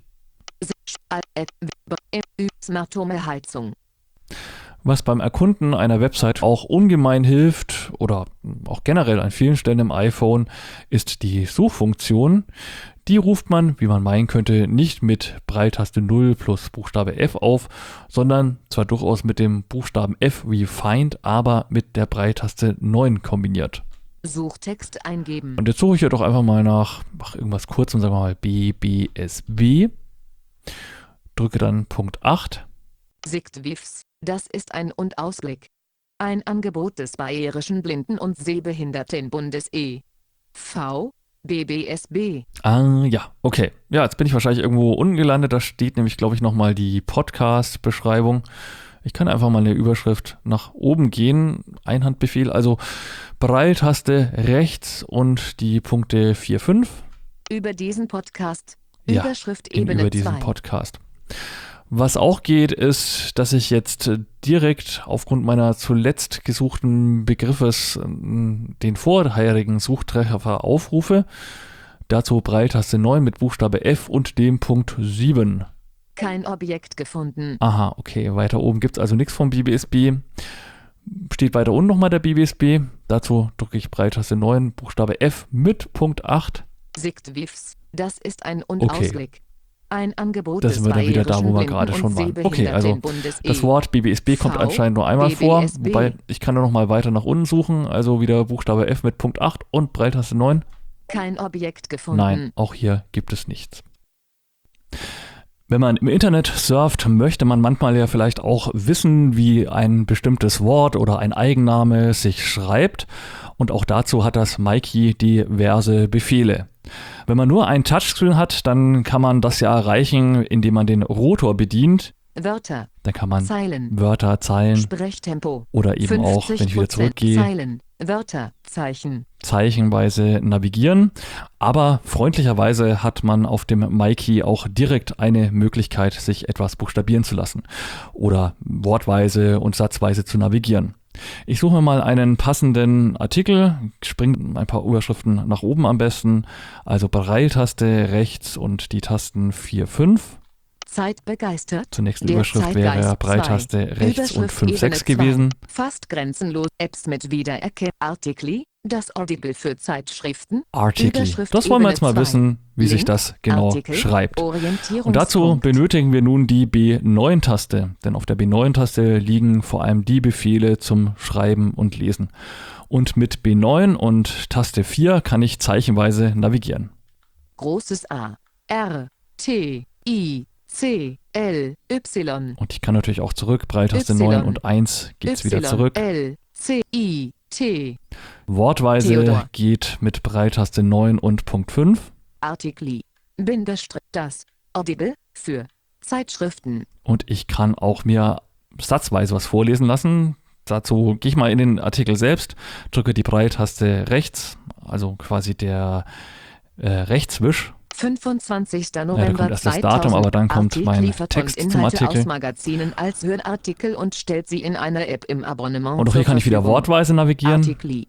Smartphone-Heizung. Was beim Erkunden einer Website auch ungemein hilft oder auch generell an vielen Stellen im iPhone, ist die Suchfunktion. Die ruft man, wie man meinen könnte, nicht mit Braille-Taste null plus Buchstabe F auf, sondern zwar durchaus mit dem Buchstaben F wie Find, aber mit der Braille-Taste neun kombiniert. Suchtext eingeben. Und jetzt suche ich ja doch einfach mal nach ach, irgendwas kurz und sagen wir mal B B S B. Drücke dann Punkt acht. Signifs, das ist ein und Ausblick. Ein Angebot des Bayerischen Blinden- und Sehbehindertenbundes e V B B S B. Ah, ja, okay. Ja, jetzt bin ich wahrscheinlich irgendwo unten gelandet. Da steht nämlich, glaube ich, nochmal die Podcast-Beschreibung. Ich kann einfach mal eine Überschrift nach oben gehen. Einhandbefehl, also Braille-Taste rechts und die Punkte vier, fünf. Über diesen Podcast. Ja, Überschrift Gegenüber Ebene diesem zwei. Podcast. Was auch geht, ist, dass ich jetzt direkt aufgrund meiner zuletzt gesuchten Begriffes äh, den vorherigen Suchtreffer aufrufe. Dazu Braille-Taste neun mit Buchstabe F und dem Punkt sieben. Kein Objekt gefunden. Aha, okay, weiter oben gibt es also nichts vom B B S B. Steht weiter unten nochmal der B B S B. Dazu drücke ich Braille-Taste neun, Buchstabe F mit Punkt acht. Signifs, das ist ein und Okay. Ausblick. Ein Angebot Da des sind wir dann wieder da, wo wir Bayerischen gerade schon Blinden- waren. und Okay, also Sehbehindertenbundes das e Wort B B S B kommt V, anscheinend nur einmal B B vor, S B. wobei ich kann nur noch mal weiter nach unten suchen, also wieder Buchstabe F mit Punkt acht und Braille-Taste neun. Kein Objekt gefunden. Nein, auch hier gibt es nichts. Wenn man im Internet surft, möchte man manchmal ja vielleicht auch wissen, wie ein bestimmtes Wort oder ein Eigenname sich schreibt. Und auch dazu hat das Mikey diverse Befehle. Wenn man nur ein Touchscreen hat, dann kann man das ja erreichen, indem man den Rotor bedient. Wörter, Dann kann man Zeilen, Wörter, Zeilen Sprechtempo. oder eben auch, wenn ich wieder fünfzig Prozent zurückgehe, Zeilen, Wörter, Zeichen. zeichenweise navigieren. Aber freundlicherweise hat man auf dem Mikey auch direkt eine Möglichkeit, sich etwas buchstabieren zu lassen oder wortweise und satzweise zu navigieren. Ich suche mir mal einen passenden Artikel, springe ein paar Überschriften nach oben am besten, also Braille-Taste rechts und die Tasten vier, fünf. Zeit begeistert. Zur nächsten Der Überschrift wäre Zeitgeist Braille-Taste zwei. rechts und Überschrift fünf, Ebene sechs zwei. gewesen. Fast grenzenlos. Apps mit Wiedererkennung. Artikel. Das Audible für Zeitschriften. Artikel. Überschrift Das wollen wir Ebene jetzt mal zwei. wissen, wie sich Link, das genau Artikel, schreibt. Orientierungspunkt. Und dazu benötigen wir nun die B neun Taste, denn auf der B neun Taste liegen vor allem die Befehle zum Schreiben und Lesen. Und mit B neun und Taste vier kann ich zeichenweise navigieren. Großes A. R. T. I. C. L. Y. Und ich kann natürlich auch zurück, Braille-Taste neun und eins geht's wieder zurück. L. C. I. T. Wortweise Theodor. geht mit Braille-Taste neun und Punkt fünf. Artikel. Bindestrich. Das. Audible. Für. Zeitschriften. Und ich kann auch mir satzweise was vorlesen lassen. Dazu gehe ich mal in den Artikel selbst, drücke die Braille-Taste rechts, also quasi der äh, Rechtswisch. fünfundzwanzigster Ja, da November kommt erst das Datum, aber dann kommt Artikel mein liefert Text uns zum Inhalte Artikel. aus Magazinen als Hörartikel und stellt sie in einer App im Abonnement Und auch zur hier kann ich wieder Verfügung. wortweise navigieren. Artikel.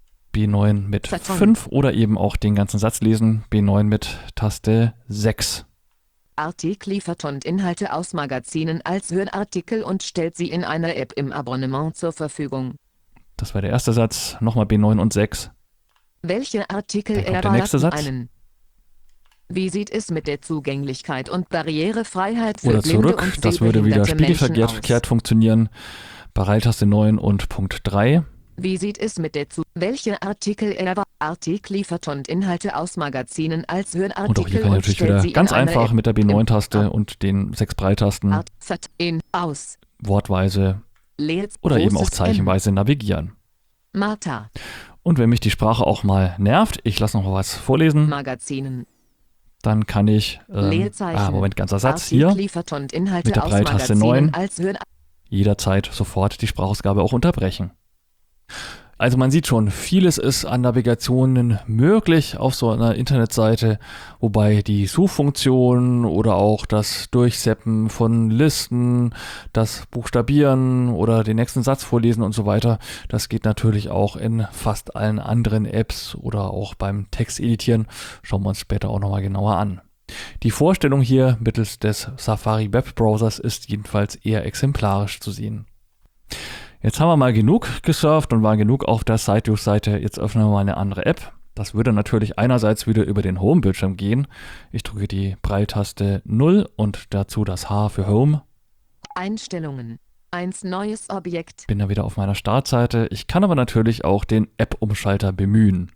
B neun mit Verton. fünf oder eben auch den ganzen Satz lesen. B neun mit Taste sechs. Artikel liefert und Inhalte aus Magazinen als Hörartikel und stellt sie in einer App im Abonnement zur Verfügung. Das war der erste Satz. Nochmal B neun und sechs. Welche Artikel Dann kommt der nächste erwarten Satz. einen? Wie sieht es mit der Zugänglichkeit und Barrierefreiheit für Oder blinde zurück, und das würde wieder sehbehinderte Menschen spiegelverkehrt funktionieren. Braille-Taste neun und Punkt drei. aus? Wie sieht es mit der Zu... Welche Artikel er war? Artikel liefert und Inhalte aus Magazinen als Hörartikel Und auch hier kann ich natürlich stellt wieder sie in ganz einer einfach App mit der B im neun-Taste und den sechs Braille-Tasten Art, Vert, in, aus. wortweise Leers, oder eben auch großes M. zeichenweise navigieren. Martha. Und wenn mich die Sprache auch mal nervt, ich lasse noch mal was vorlesen, Magazinen. dann kann ich, ähm, Leerzeichen. ah, Moment, ganzer Satz, Artikel hier liefert und Inhalte mit der aus Braille-Taste Magazinen neun als Hör... jederzeit sofort die Sprachausgabe auch unterbrechen. Also man sieht schon, vieles ist an Navigationen möglich auf so einer Internetseite, wobei die Suchfunktion oder auch das Durchseppen von Listen, das Buchstabieren oder den nächsten Satz vorlesen und so weiter, das geht natürlich auch in fast allen anderen Apps oder auch beim Texteditieren. Schauen wir uns später auch nochmal genauer an. Die Vorstellung hier mittels des Safari Webbrowsers ist jedenfalls eher exemplarisch zu sehen. Jetzt haben wir mal genug gesurft und waren genug auf der SiteViews-Seite. Jetzt öffnen wir mal eine andere App. Das würde natürlich einerseits wieder über den Home-Bildschirm gehen. Ich drücke die Braille-Taste null und dazu das H für Home. Einstellungen. Eins neues Objekt. Bin dann wieder auf meiner Startseite. Ich kann aber natürlich auch den App-Umschalter bemühen.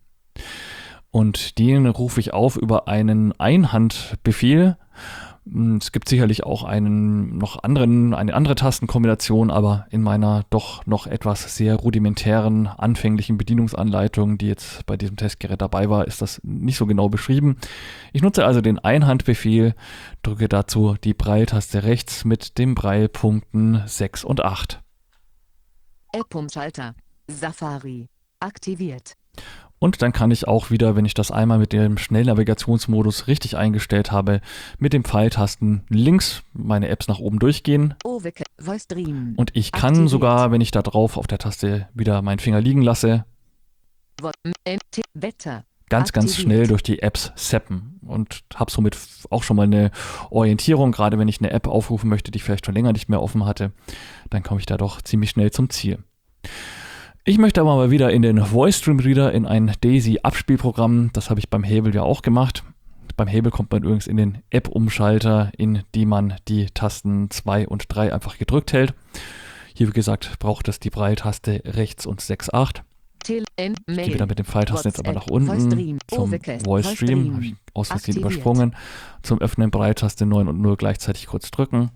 Und den rufe ich auf über einen Einhandbefehl. Es gibt sicherlich auch einen noch anderen, eine andere Tastenkombination, aber in meiner doch noch etwas sehr rudimentären, anfänglichen Bedienungsanleitung, die jetzt bei diesem Testgerät dabei war, ist das nicht so genau beschrieben. Ich nutze also den Einhandbefehl, drücke dazu die Braille-Taste rechts mit den Braille-Punkten sechs und acht. App-Umschalter. Safari. Aktiviert. Und dann kann ich auch wieder, wenn ich das einmal mit dem Schnellnavigationsmodus richtig eingestellt habe, mit den Pfeiltasten links meine Apps nach oben durchgehen. Oveke, Voice Dream. Und ich kann Aktiviert. sogar, wenn ich da drauf auf der Taste wieder meinen Finger liegen lasse, Wo- M T Wetter. ganz, ganz Aktiviert. schnell durch die Apps zappen und habe somit auch schon mal eine Orientierung, gerade wenn ich eine App aufrufen möchte, die ich vielleicht schon länger nicht mehr offen hatte, dann komme ich da doch ziemlich schnell zum Ziel. Ich möchte aber mal wieder in den Voice Dream Reader, in ein Daisy-Abspielprogramm. Das habe ich beim Hebel ja auch gemacht. Beim Hebel kommt man übrigens in den App-Umschalter, in die man die Tasten zwei und drei einfach gedrückt hält. Hier, wie gesagt, braucht es die Braille-Taste rechts und sechs acht. Tel N Ich Mail. gehe wieder mit dem Pfeiltasten jetzt aber nach WhatsApp, Voice unten Dream, zum Overcast, Voice Voice Stream. Dream. Habe ich aus Versehen Aktiviert. übersprungen. Zum Öffnen Braille-Taste neun und null gleichzeitig kurz drücken.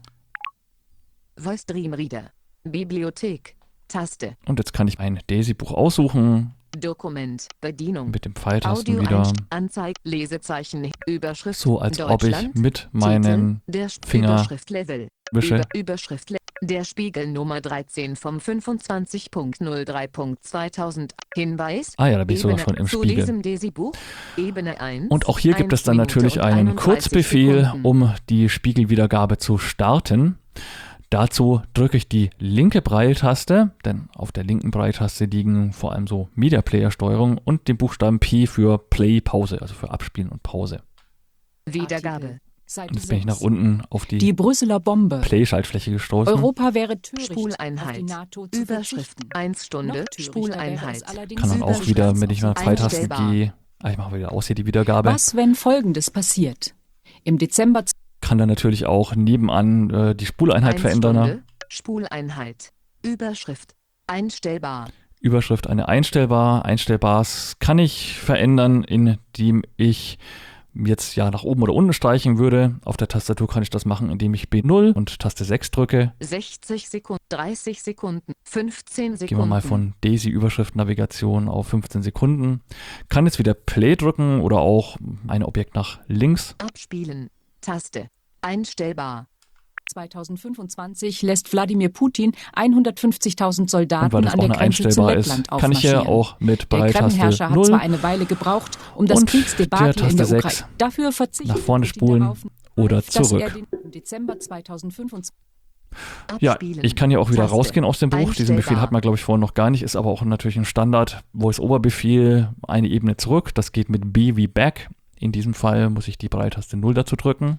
Voice Dream Reader. Bibliothek. Taste. Und jetzt kann ich ein Daisy-Buch aussuchen. Dokument. Bedienung. Mit dem Pfeiltasten Audio wieder. Anzeige. Lesezeichen. Überschrift. So, als ob ich Deutschland. mit meinen Titel, der Sp- Finger Überschriftlevel. wische. Über, Überschrift. Der Spiegel Nummer dreizehn vom fünfundzwanzig null drei zweitausend. Hinweis. Ah ja, da bin ich sogar Ebene schon im zu Spiegel. diesem Desi-Buch. Ebene eins. Und auch hier gibt es dann eins natürlich Minute und einen einunddreißig Kurzbefehl, Sekunden. um die Spiegelwiedergabe zu starten. Dazu drücke ich die linke Braille-Taste, denn auf der linken Braille-Taste liegen vor allem so Media-Player-Steuerung und den Buchstaben P für Play, Pause, also für Abspielen und Pause. Wiedergabe. Und jetzt bin ich nach unten auf die, Die Brüsseler Bombe. Play-Schaltfläche gestoßen. Europa wäre töricht, Spuleinheit. auf die NATO zu Überschrift. verzichten. eins Stunde. Noch törichter wäre es Spuleinheit. allerdings, Kann dann auch über wieder, wenn ich mal Pfeiltasten Einstellbar. gehe, ah, ich mache wieder aus hier die Wiedergabe, Was, wenn Folgendes passiert? Im Dezember kann dann natürlich auch nebenan äh, die Spuleinheit eins verändern. Stunde. Spuleinheit. Überschrift. Einstellbar. Überschrift eine einstellbar. Einstellbars kann ich verändern, indem ich jetzt ja nach oben oder unten streichen würde. Auf der Tastatur kann ich das machen, indem ich B null und Taste sechs drücke. sechzig Sekunden. dreißig Sekunden. fünfzehn Sekunden. Gehen wir mal von Daisy-Überschrift-Navigation auf fünfzehn Sekunden. Kann jetzt wieder Play drücken oder auch ein Objekt nach links. Abspielen. Taste. Einstellbar. zweitausendfünfundzwanzig lässt Wladimir Putin hundertfünfzigtausend Und Soldaten weil das an auch der eine Grenze zu einstellbar Lettland ist, kann ich hier aufmarschieren. auch mit Der Braille-Taste Kremlherrscher hat null zwar eine Weile gebraucht, um das und Kriegsdebakel der in der Taste Ukraine. sechs Dafür verzichtet nach vorne Putin spulen darauf, oder dass er zurück. den im Dezember zweitausendfünfundzwanzig Ja, Abspielen. ich kann ja auch wieder Taste. rausgehen aus dem Buch. Diesen Befehl Einstellbar. hat man, glaube ich, vorhin noch gar nicht. Ist aber auch natürlich ein Standard Voice-Over-Befehl, eine Ebene zurück. Das geht mit B wie Back. In diesem Fall muss ich die Braille-Taste null dazu drücken.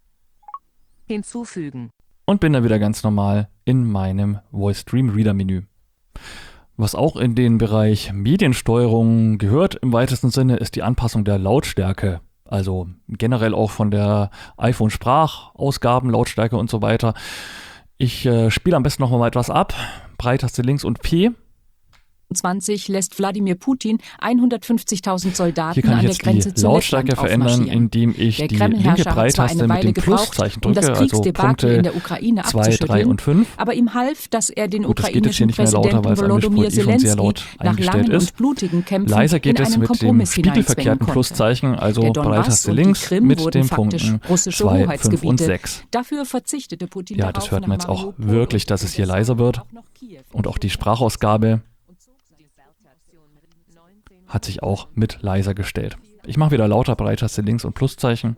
Hinzufügen. Und bin dann wieder ganz normal in meinem Voice Stream Reader Menü. Was auch in den Bereich Mediensteuerung gehört im weitesten Sinne, ist die Anpassung der Lautstärke. Also generell auch von der iPhone-Sprachausgaben, Lautstärke und so weiter. Ich äh, spiele am besten noch mal etwas ab. Breitaste links und P. zwanzig lässt Wladimir Putin hundertfünfzigtausend Soldaten Hier kann an ich der jetzt Grenze die zu Lautstärke Lettland verändern, aufmarschieren. indem ich Der die linke Kreml-Herrscher hat zwar Breitaste eine mit Weile dem gebraucht, Pluszeichen um das drücke, also Kriegsdebakel in Punkte der Ukraine zwei, drei abzuschütteln, und fünf. aber ihm half, dass er den Gut, das geht jetzt hier ukrainischen nicht mehr lauter, Präsidenten weil es am Volodymyr Mischpult eh schon sehr Zelensky laut nach eingestellt langen ist. und blutigen Kämpfen Leiser geht in es einen mit dem Kompromiss hineinzwängen spiegelverkehrten konnte. Pluszeichen, also Der Donbass Breitaste und die links Krim mit wurden den faktisch Punkten russische zwei, fünf und Hoheitsgebiete. sechs. Dafür verzichtete Putin Ja, darauf, das hört man nach jetzt auch Mariupol wirklich, dass es hier leiser wird. Und auch die Sprachausgabe hat sich auch mit leiser gestellt. Ich mache wieder lauter, Breitaste links und Pluszeichen.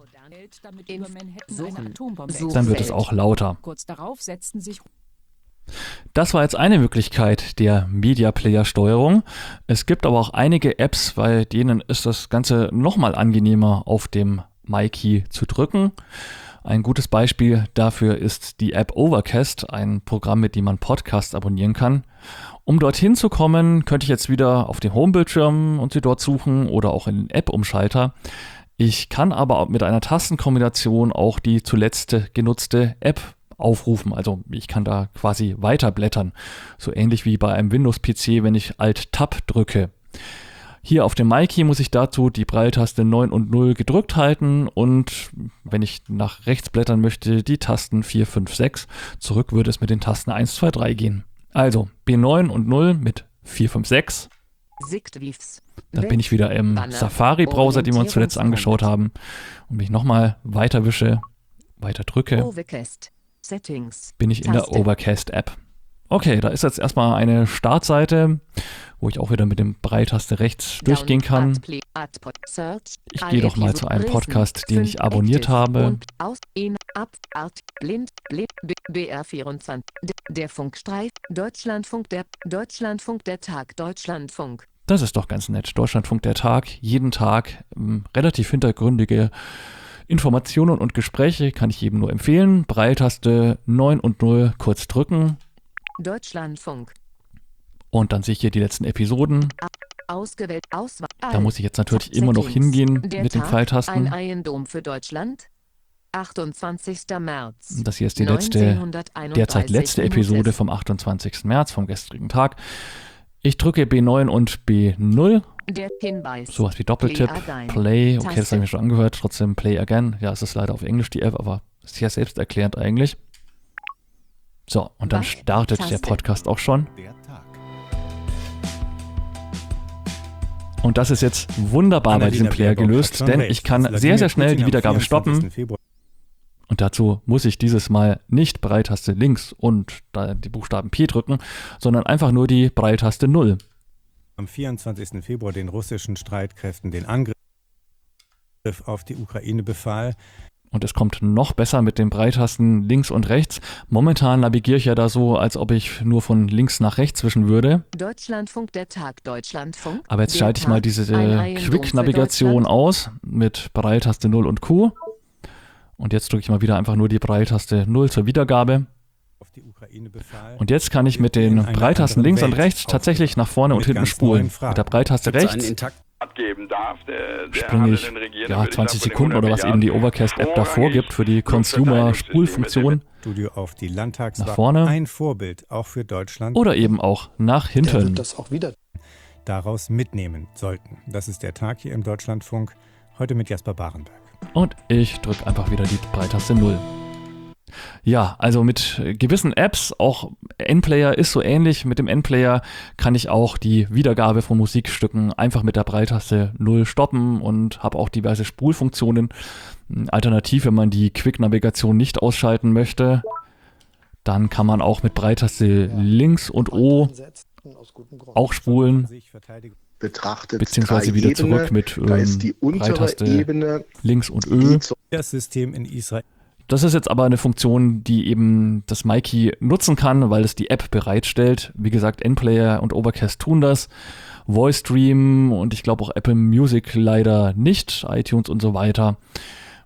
Dann wird es auch lauter. Kurz darauf setzten sich Das war jetzt eine Möglichkeit der Media Player Steuerung. Es gibt aber auch einige Apps, bei denen ist das Ganze nochmal angenehmer auf dem MyKey zu drücken. Ein gutes Beispiel dafür ist die App Overcast, ein Programm, mit dem man Podcasts abonnieren kann. Um dorthin zu kommen, könnte ich jetzt wieder auf dem Homebildschirm und sie dort suchen oder auch in den App-Umschalter. Ich kann aber mit einer Tastenkombination auch die zuletzt genutzte App aufrufen. Also ich kann da quasi weiterblättern. So ähnlich wie bei einem Windows-P C, wenn ich Alt-Tab drücke. Hier auf dem MyKey muss ich dazu die Braille-Taste neun und null gedrückt halten und wenn ich nach rechts blättern möchte, die Tasten vier, fünf, sechs. Zurück würde es mit den Tasten eins, zwei, drei gehen. Also B neun und null mit vier, fünf, sechs. Da bin ich wieder im Safari-Browser, den wir uns zuletzt angeschaut haben. Und mich nochmal weiter wische, weiter drücke, bin ich in der Overcast-App. Okay, da ist jetzt erstmal eine Startseite, wo ich auch wieder mit dem Braille-Taste rechts durchgehen kann. Ich gehe doch mal zu einem Podcast, den ich abonniert habe. B R vierundzwanzig, der Funkstreif, Deutschlandfunk, der Deutschlandfunk, der Tag, Deutschlandfunk. Das ist doch ganz nett. Deutschlandfunk, der Tag, jeden Tag ähm, relativ hintergründige Informationen und Gespräche, kann ich jedem nur empfehlen. Braille-Taste neun und null kurz drücken. Deutschlandfunk. Und dann sehe ich hier die letzten Episoden. Ausgewählt, Auswahl. Da muss ich jetzt natürlich immer noch hingehen Der mit den Tag, Pfeiltasten. Ein Eiendom für Deutschland. achtundzwanzigster März. Das hier ist die letzte, derzeit letzte Episode vom achtundzwanzigsten März, vom gestrigen Tag. Ich drücke B neun und B null. Der Hinweis. Sowas wie Doppeltipp, Play, Play, okay, Taste. das habe ich mir schon angehört. Trotzdem Play Again. Ja, es ist leider auf Englisch die App, aber ist ja selbsterklärend eigentlich. So, und dann Was? startet Taste. der Podcast auch schon. Und das ist jetzt wunderbar bei diesem Player gelöst, denn ich kann sehr, sehr schnell die Wiedergabe stoppen. Und dazu muss ich dieses Mal nicht Braille-Taste links und da die Buchstaben P drücken, sondern einfach nur die Braille-Taste null. Am vierundzwanzigsten Februar den russischen Streitkräften den Angriff auf die Ukraine befahl. Und es kommt noch besser mit den Braille-Tasten links und rechts. Momentan navigiere ich ja da so, als ob ich nur von links nach rechts wischen würde. Deutschlandfunk, der Tag, Deutschlandfunk. Aber jetzt Der schalte ich mal Tag, diese ein Eiendom für Quick-Navigation Deutschland. aus mit Braille-Taste null und Q. Und jetzt drücke ich mal wieder einfach nur die Braille-Taste null zur Wiedergabe. Auf die Ukraine befahl. Und jetzt kann ich mit den In einer Braille-Tasten anderen links und Welt rechts tatsächlich nach vorne und mit hinten ganz spulen. neuen Fragen. Mit der Braille-Taste rechts abgeben darf, der, der springe ich handelnden Regierenden, ja, würde ich zwanzig sagen, Sekunden oder was eben die Overcast-App da vorgibt für die Consumer-Spulfunktion Studio auf die nach Landtagswahl. vorne Ein Vorbild auch für Deutschland. oder eben auch nach Der hinten. wird das auch wieder Daraus mitnehmen sollten. Das ist der Tag hier im Deutschlandfunk. Heute mit Jasper Barenberg. Und ich drücke einfach wieder die Braille-Taste null. Ja, also mit gewissen Apps, auch N-Player ist so ähnlich. Mit dem N-Player kann ich auch die Wiedergabe von Musikstücken einfach mit der Braille-Taste null stoppen und habe auch diverse Spulfunktionen. Alternativ, wenn man die Quick-Navigation nicht ausschalten möchte, dann kann man auch mit Braille-Taste links und O aus gutem Grund. auch spulen, Sich Verteidigung. betrachtet beziehungsweise drei wieder Ebenen. zurück mit Da ist die ähm, untere Braille-Taste Ebene, links und die Ö. zu Das System in Israel. Das ist jetzt aber eine Funktion, die eben das MyKey nutzen kann, weil es die App bereitstellt. Wie gesagt, N-Player und Overcast tun das. VoiceStream und ich glaube auch Apple Music leider nicht, iTunes und so weiter.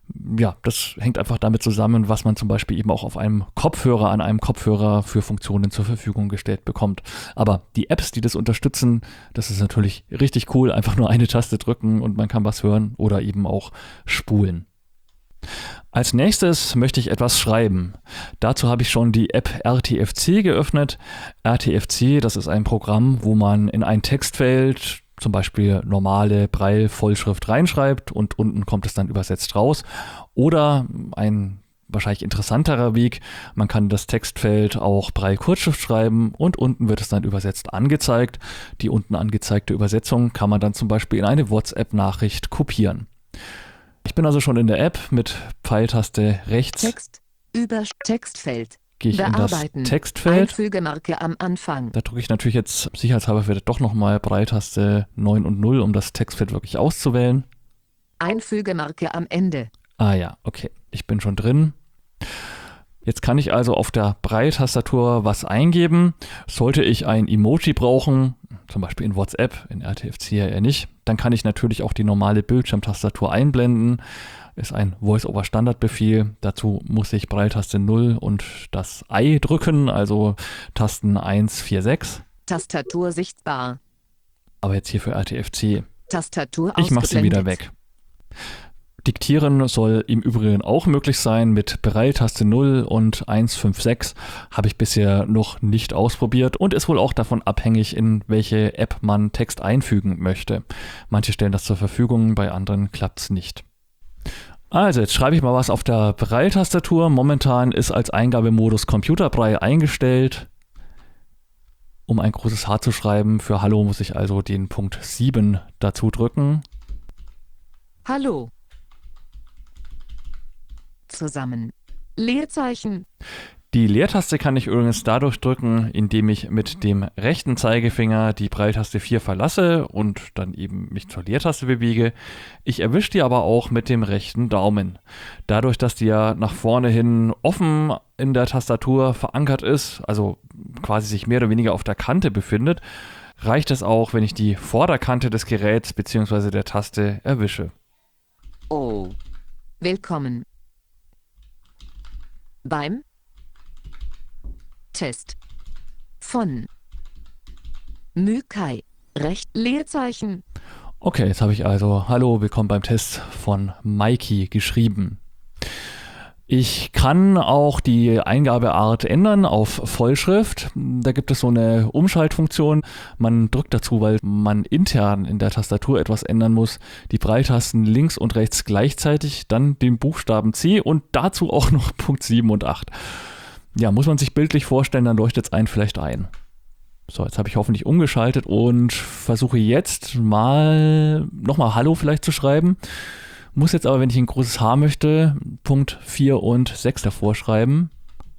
ja, das hängt einfach damit zusammen, was man zum Beispiel eben auch auf einem Kopfhörer, an einem Kopfhörer für Funktionen zur Verfügung gestellt bekommt. Aber die Apps, die das unterstützen, das ist natürlich richtig cool. Einfach nur eine Taste drücken und man kann was hören oder eben auch spulen. Als nächstes möchte ich etwas schreiben. Dazu habe ich schon die App R T F C geöffnet. R T F C, das ist ein Programm, wo man in ein Textfeld zum Beispiel normale Braille-Vollschrift reinschreibt und unten kommt es dann übersetzt raus. Oder ein wahrscheinlich interessanterer Weg, man kann das Textfeld auch Braille-Kurzschrift schreiben und unten wird es dann übersetzt angezeigt. Die unten angezeigte Übersetzung kann man dann zum Beispiel in eine WhatsApp-Nachricht kopieren. Ich bin also schon in der App mit Pfeiltaste rechts. Text, über Textfeld. Gehe ich in das Bearbeiten. Textfeld. Einfügemarke am Anfang. Da drücke ich natürlich jetzt sicherheitshalber wieder doch nochmal Braille-Taste neun und null, um das Textfeld wirklich auszuwählen. Einfügemarke am Ende. Ah ja, okay. Ich bin schon drin. Jetzt kann ich also auf der Braille-Tastatur was eingeben. Sollte ich ein Emoji brauchen, zum Beispiel in WhatsApp, in R T F C ja eher nicht, dann kann ich natürlich auch die normale Bildschirmtastatur einblenden. Ist ein Voice-over-Standard-Befehl. Dazu muss ich Braille-Taste null und das I drücken, also Tasten eins, vier, sechs. Tastatur sichtbar. Aber jetzt hier für R T F C. Tastatur Ich mache sie wieder ausgeblendet. weg. Diktieren soll im Übrigen auch möglich sein mit Braille-Taste null und eins, fünf, sechs. Habe ich bisher noch nicht ausprobiert und ist wohl auch davon abhängig, in welche App man Text einfügen möchte. Manche stellen das zur Verfügung, bei anderen klappt es nicht. Also, jetzt schreibe ich mal was auf der Braille-Tastatur. Momentan ist als Eingabemodus Computerbraille eingestellt. Um ein großes H zu schreiben, für Hallo muss ich also den Punkt sieben dazu drücken. Hallo. Zusammen. Leerzeichen. Die Leertaste kann ich übrigens dadurch drücken, indem ich mit dem rechten Zeigefinger die Braille-Taste vier verlasse und dann eben mich zur Leertaste bewege. Ich erwische die aber auch mit dem rechten Daumen. Dadurch, dass die ja nach vorne hin offen in der Tastatur verankert ist, also quasi sich mehr oder weniger auf der Kante befindet, reicht es auch, wenn ich die Vorderkante des Geräts bzw. der Taste erwische. Oh. Willkommen. Beim Test von Mykai. Recht Leerzeichen. Okay, jetzt habe ich also Hallo, willkommen beim Test von Mikey geschrieben. Ich kann auch die Eingabeart ändern auf Vollschrift. Da gibt es so eine Umschaltfunktion. Man drückt dazu, weil man intern in der Tastatur etwas ändern muss, die Braille-Tasten links und rechts gleichzeitig, dann den Buchstaben C und dazu auch noch Punkt sieben und acht. Ja, muss man sich bildlich vorstellen, dann leuchtet es einen vielleicht ein. So, jetzt habe ich hoffentlich umgeschaltet und versuche jetzt mal nochmal Hallo vielleicht zu schreiben. Muss jetzt aber, wenn ich ein großes H möchte, Punkt vier und sechs davor schreiben.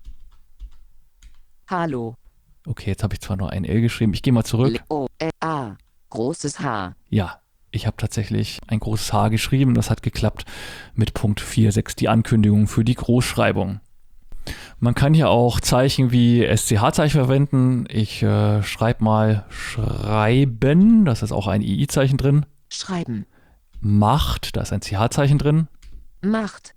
Hallo. Okay, jetzt habe ich zwar nur ein L geschrieben. Ich gehe mal zurück. O, L, A. Großes H. Ja, ich habe tatsächlich ein großes H geschrieben. Das hat geklappt mit Punkt vier, sechs, die Ankündigung für die Großschreibung. Man kann hier auch Zeichen wie S C H-Zeichen verwenden. Ich äh, schreibe mal schreiben. Das ist auch ein I I-Zeichen drin. Schreiben. Macht, da ist ein C H-Zeichen drin. Macht.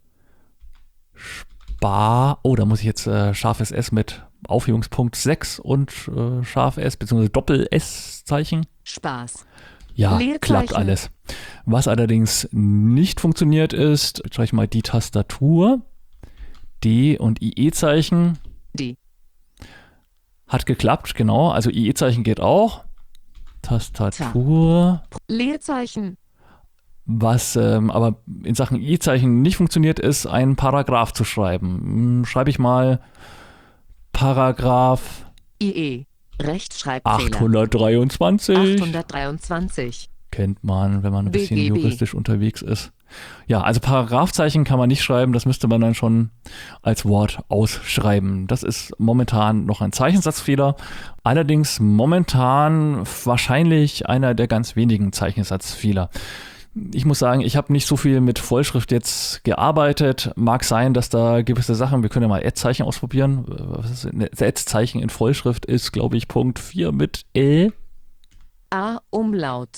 Spar, oh, da muss ich jetzt äh, scharfes S mit Aufhebungspunkt sechs und äh, scharf S bzw. Doppel-S-Zeichen. Spaß. Ja, Leerzeichen. klappt alles. Was allerdings nicht funktioniert ist, jetzt schreibe ich mal die Tastatur. D und I E-Zeichen. Die. Hat geklappt, genau. Also I E-Zeichen geht auch. Tastatur. Leerzeichen. Was ähm, aber in Sachen I E-Zeichen nicht funktioniert, ist, einen Paragraph zu schreiben. Hm, schreibe ich mal Paragraph I E. Rechtschreibfehler. achthundertdreiundzwanzig. achthundertdreiundzwanzig. Kennt man, wenn man ein bisschen B G B. juristisch unterwegs ist. Ja, also Paragraphzeichen kann man nicht schreiben, das müsste man dann schon als Wort ausschreiben. Das ist momentan noch ein Zeichensatzfehler, allerdings momentan wahrscheinlich einer der ganz wenigen Zeichensatzfehler. Ich muss sagen, ich habe nicht so viel mit Vollschrift jetzt gearbeitet. Mag sein, dass da gewisse Sachen, wir können ja mal Ad-Zeichen ausprobieren. Was ist ein Ad-Zeichen in Vollschrift ist, glaube ich, Punkt vier mit L. A. Umlaut.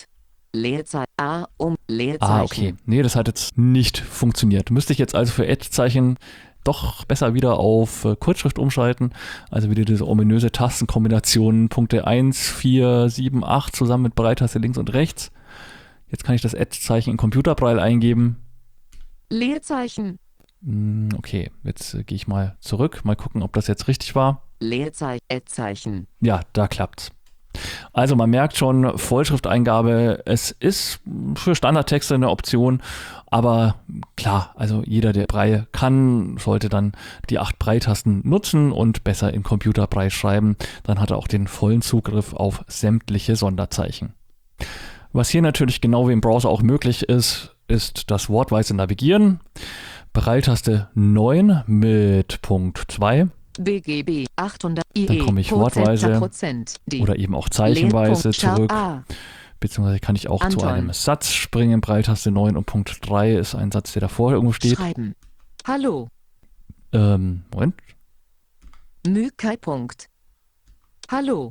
Leerzeichen A um Leerzeichen. Ah, okay. Nee, das hat jetzt nicht funktioniert. Müsste ich jetzt also für Ad-Zeichen doch besser wieder auf äh, Kurzschrift umschalten. Also wieder diese ominöse Tastenkombination Punkte eins, vier, sieben, acht zusammen mit Breitaste links und rechts. Jetzt kann ich das Ad-Zeichen in Computerbraille eingeben. Leerzeichen. Hm, okay, jetzt äh, gehe ich mal zurück. Mal gucken, ob das jetzt richtig war. Leerzeichen. Ad-Zeichen. Ja, da klappt's. Also man merkt schon, Vollschrifteingabe, es ist für Standardtexte eine Option, aber klar, also jeder, der Braille kann, sollte dann die acht Breitasten nutzen und besser in Computerbraille schreiben. Dann hat er auch den vollen Zugriff auf sämtliche Sonderzeichen. Was hier natürlich genau wie im Browser auch möglich ist, ist das wortweise Navigieren. Braille-Taste neun mit Punkt zwei. B G B achthundert I E. Dann komme ich wortweise oder eben auch zeichenweise zurück. Beziehungsweise kann ich auch Anton. zu einem Satz springen. Braille-Taste neun und Punkt drei ist ein Satz, der davor irgendwo steht. Schreiben. Hallo. Ähm, Moment. Mükai. Punkt. Hallo.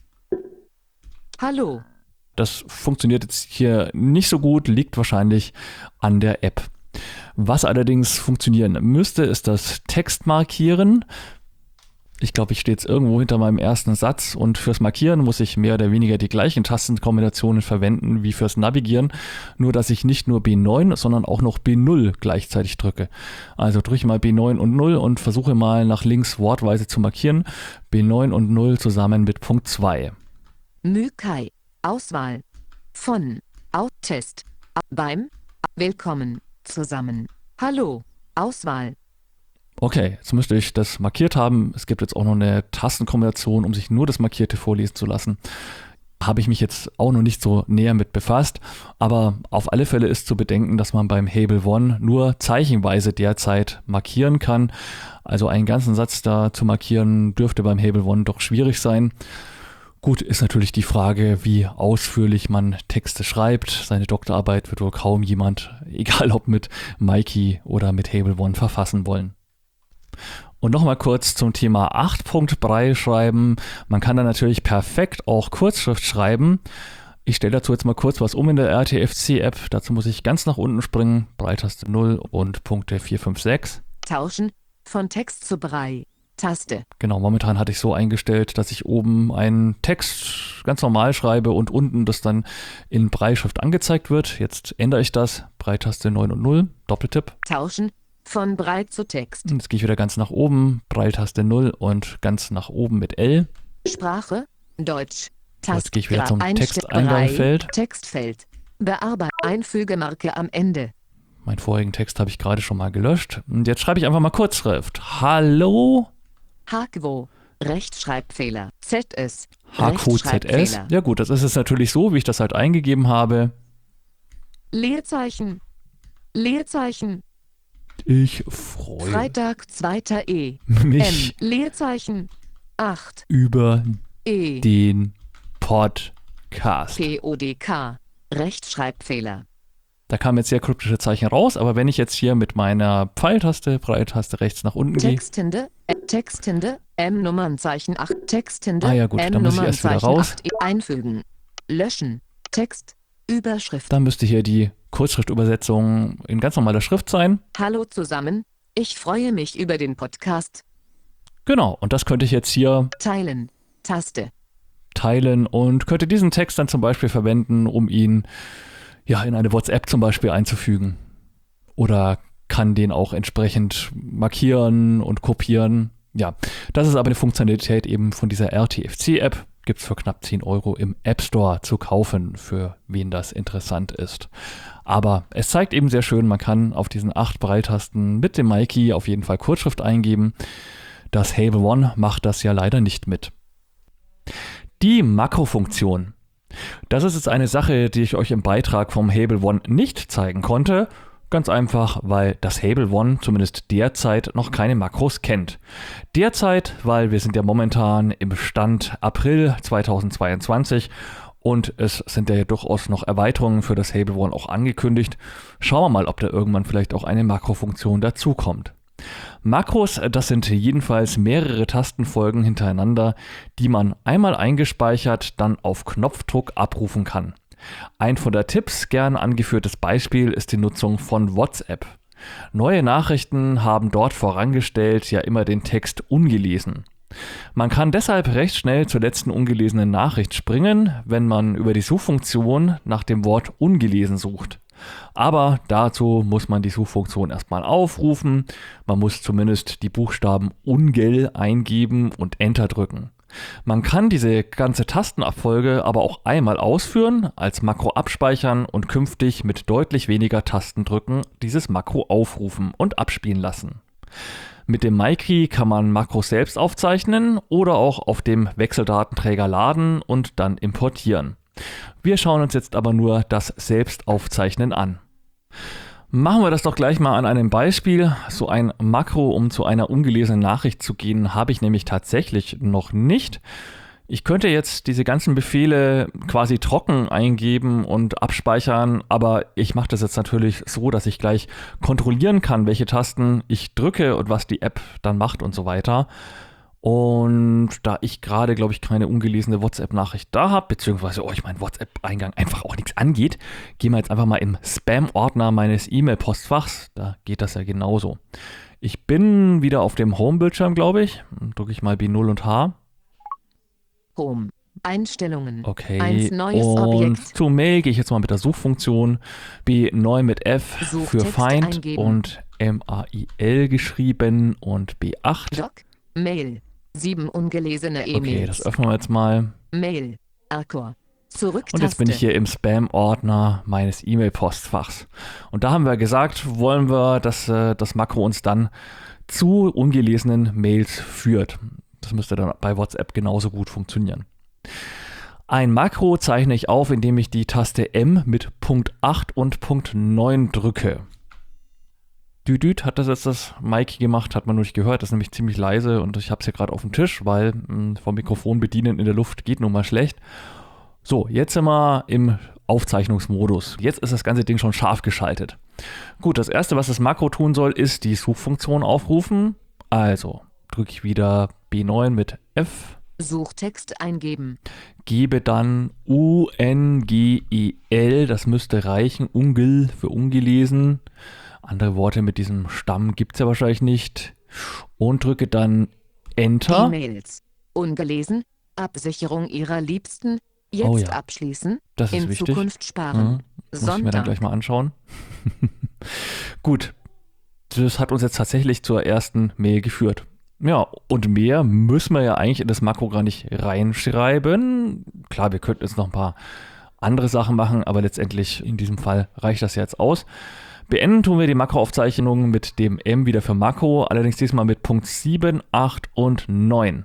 Hallo. Das funktioniert jetzt hier nicht so gut, liegt wahrscheinlich an der App. Was allerdings funktionieren müsste, ist das Textmarkieren. Ich glaube, ich stehe jetzt irgendwo hinter meinem ersten Satz und fürs Markieren muss ich mehr oder weniger die gleichen Tastenkombinationen verwenden wie fürs Navigieren, nur dass ich nicht nur B neun, sondern auch noch B null gleichzeitig drücke. Also drücke ich mal B neun und null und versuche mal nach links wortweise zu markieren. B neun und null zusammen mit Punkt zwei. Mükai. Auswahl. Von. Out-Test. Beim. Willkommen. Zusammen. Hallo. Auswahl. Okay, jetzt müsste ich das markiert haben. Es gibt jetzt auch noch eine Tastenkombination, um sich nur das Markierte vorlesen zu lassen. Habe ich mich jetzt auch noch nicht so näher mit befasst. Aber auf alle Fälle ist zu bedenken, dass man beim Hable One nur zeichenweise derzeit markieren kann. Also einen ganzen Satz da zu markieren dürfte beim Hable One doch schwierig sein. Gut, ist natürlich die Frage, wie ausführlich man Texte schreibt. Seine Doktorarbeit wird wohl kaum jemand, egal ob mit Mikey oder mit Hable One, verfassen wollen. Und nochmal kurz zum Thema acht Punkt Braille schreiben. Man kann da natürlich perfekt auch Kurzschrift schreiben. Ich stelle dazu jetzt mal kurz was um in der R T F C-App. Dazu muss ich ganz nach unten springen. Braille-Taste null und Punkte vier, fünf, sechs. Tauschen von Text zu Braille. Taste. Genau, momentan hatte ich so eingestellt, dass ich oben einen Text ganz normal schreibe und unten das dann in Brailleschrift angezeigt wird. Jetzt ändere ich das. Braille-Taste neun und null, Doppeltipp. Tauschen von Braille zu Text. Jetzt gehe ich wieder ganz nach oben, Braille-Taste null und ganz nach oben mit L. Sprache, Deutsch. Taste. Jetzt gehe ich wieder zum Texteingabefeld. Textfeld. Bearbeitung. Einfügemarke am Ende. Meinen vorigen Text habe ich gerade schon mal gelöscht. Und jetzt schreibe ich einfach mal Kurzschrift. Hallo. Hakwo. Rechtschreibfehler. Z S. H Q Z S. Ja gut, das ist es natürlich so, wie ich das halt eingegeben habe. Leerzeichen. Leerzeichen. Ich freue Freitag, zweiter E. mich M. Leerzeichen. acht. über E. den Podcast. P O D K. Rechtschreibfehler. Da kamen jetzt sehr kryptische Zeichen raus, aber wenn ich jetzt hier mit meiner Pfeiltaste, Braille-Taste rechts nach unten gehe. Textende, äh, Textende, M-Nummernzeichen acht, Textende, Ah ja gut, dann muss ich erst wieder raus. acht, einfügen, löschen, Text, Überschrift. Dann müsste hier die Kurzschriftübersetzung in ganz normaler Schrift sein. Hallo zusammen, ich freue mich über den Podcast. Genau, und das könnte ich jetzt hier Teilen, Taste. Teilen und könnte diesen Text dann zum Beispiel verwenden, um ihn ja, in eine WhatsApp zum Beispiel einzufügen. Oder kann den auch entsprechend markieren und kopieren. Ja, das ist aber eine Funktionalität eben von dieser R T F C-App. Gibt es für knapp zehn Euro im App Store zu kaufen, für wen das interessant ist. Aber es zeigt eben sehr schön, man kann auf diesen acht Braille-Tasten mit dem Mikey auf jeden Fall Kurzschrift eingeben. Das Hable One macht das ja leider nicht mit. Die Makrofunktion. Das ist jetzt eine Sache, die ich euch im Beitrag vom Hable One nicht zeigen konnte. Ganz einfach, weil das Hable One zumindest derzeit noch keine Makros kennt. Derzeit, weil wir sind ja momentan im Stand April zweitausendzweiundzwanzig und es sind ja durchaus noch Erweiterungen für das Hable One auch angekündigt. Schauen wir mal, ob da irgendwann vielleicht auch eine Makrofunktion dazukommt. Makros, das sind jedenfalls mehrere Tastenfolgen hintereinander, die man einmal eingespeichert dann auf Knopfdruck abrufen kann. Ein von der Tipps gern angeführtes Beispiel ist die Nutzung von WhatsApp. Neue Nachrichten haben dort vorangestellt ja immer den Text ungelesen. Man kann deshalb recht schnell zur letzten ungelesenen Nachricht springen, wenn man über die Suchfunktion nach dem Wort ungelesen sucht. Aber dazu muss man die Suchfunktion erstmal aufrufen, man muss zumindest die Buchstaben ungel eingeben und Enter drücken. Man kann diese ganze Tastenabfolge aber auch einmal ausführen, als Makro abspeichern und künftig mit deutlich weniger Tastendrücken dieses Makro aufrufen und abspielen lassen. Mit dem MyKey kann man Makros selbst aufzeichnen oder auch auf dem Wechseldatenträger laden und dann importieren. Wir schauen uns jetzt aber nur das Selbstaufzeichnen an. Machen wir das doch gleich mal an einem Beispiel. So ein Makro, um zu einer ungelesenen Nachricht zu gehen, habe ich nämlich tatsächlich noch nicht. Ich könnte jetzt diese ganzen Befehle quasi trocken eingeben und abspeichern, aber ich mache das jetzt natürlich so, dass ich gleich kontrollieren kann, welche Tasten ich drücke und was die App dann macht und so weiter. Und da ich gerade, glaube ich, keine ungelesene WhatsApp-Nachricht da habe, beziehungsweise euch mein WhatsApp-Eingang einfach auch nichts angeht, gehen wir jetzt einfach mal im Spam-Ordner meines E-Mail-Postfachs. Da geht das ja genauso. Ich bin wieder auf dem Home-Bildschirm, glaube ich. Drücke ich mal B null und H. Home. Einstellungen. Okay, Eins neues und Objekt. zu Mail gehe ich jetzt mal mit der Suchfunktion B neun mit F für Suchtext Feind eingeben. und M A I L geschrieben und B acht. Doc. Mail. Sieben ungelesene Okay, E-Mails. das öffnen wir jetzt mal. Mail. Arcor. Zurück. Und jetzt bin ich hier im Spam-Ordner meines E-Mail-Postfachs. Und da haben wir gesagt, wollen wir, dass äh, das Makro uns dann zu ungelesenen Mails führt. Das müsste dann bei WhatsApp genauso gut funktionieren. Ein Makro zeichne ich auf, indem ich die Taste M mit Punkt acht und Punkt neun drücke. Düdüt hat das jetzt das Mike gemacht, hat man nur nicht gehört, das ist nämlich ziemlich leise und ich habe es hier gerade auf dem Tisch, weil mh, vom Mikrofon bedienen in der Luft geht nun mal schlecht. So, jetzt sind wir im Aufzeichnungsmodus. Jetzt ist das ganze Ding schon scharf geschaltet. Gut, das erste, was das Makro tun soll, ist die Suchfunktion aufrufen. Also drücke ich wieder B neun mit F. Suchtext eingeben. Gebe dann U N G E L, das müsste reichen, Ungel für ungelesen. Andere Worte mit diesem Stamm gibt es ja wahrscheinlich nicht. Und drücke dann Enter. E-Mails. Ungelesen. Absicherung ihrer Liebsten. Jetzt Oh ja. abschließen. Das ist In wichtig. Zukunft sparen. Mhm. Muss ich mir dann Sonntag. gleich mal anschauen. Gut, das hat uns jetzt tatsächlich zur ersten Mail geführt. Ja, und mehr müssen wir ja eigentlich in das Makro gar nicht reinschreiben. Klar, wir könnten jetzt noch ein paar andere Sachen machen, aber letztendlich in diesem Fall reicht das jetzt aus. Beenden tun wir die Makroaufzeichnung mit dem M wieder für Makro, allerdings diesmal mit Punkt sieben, acht und neun.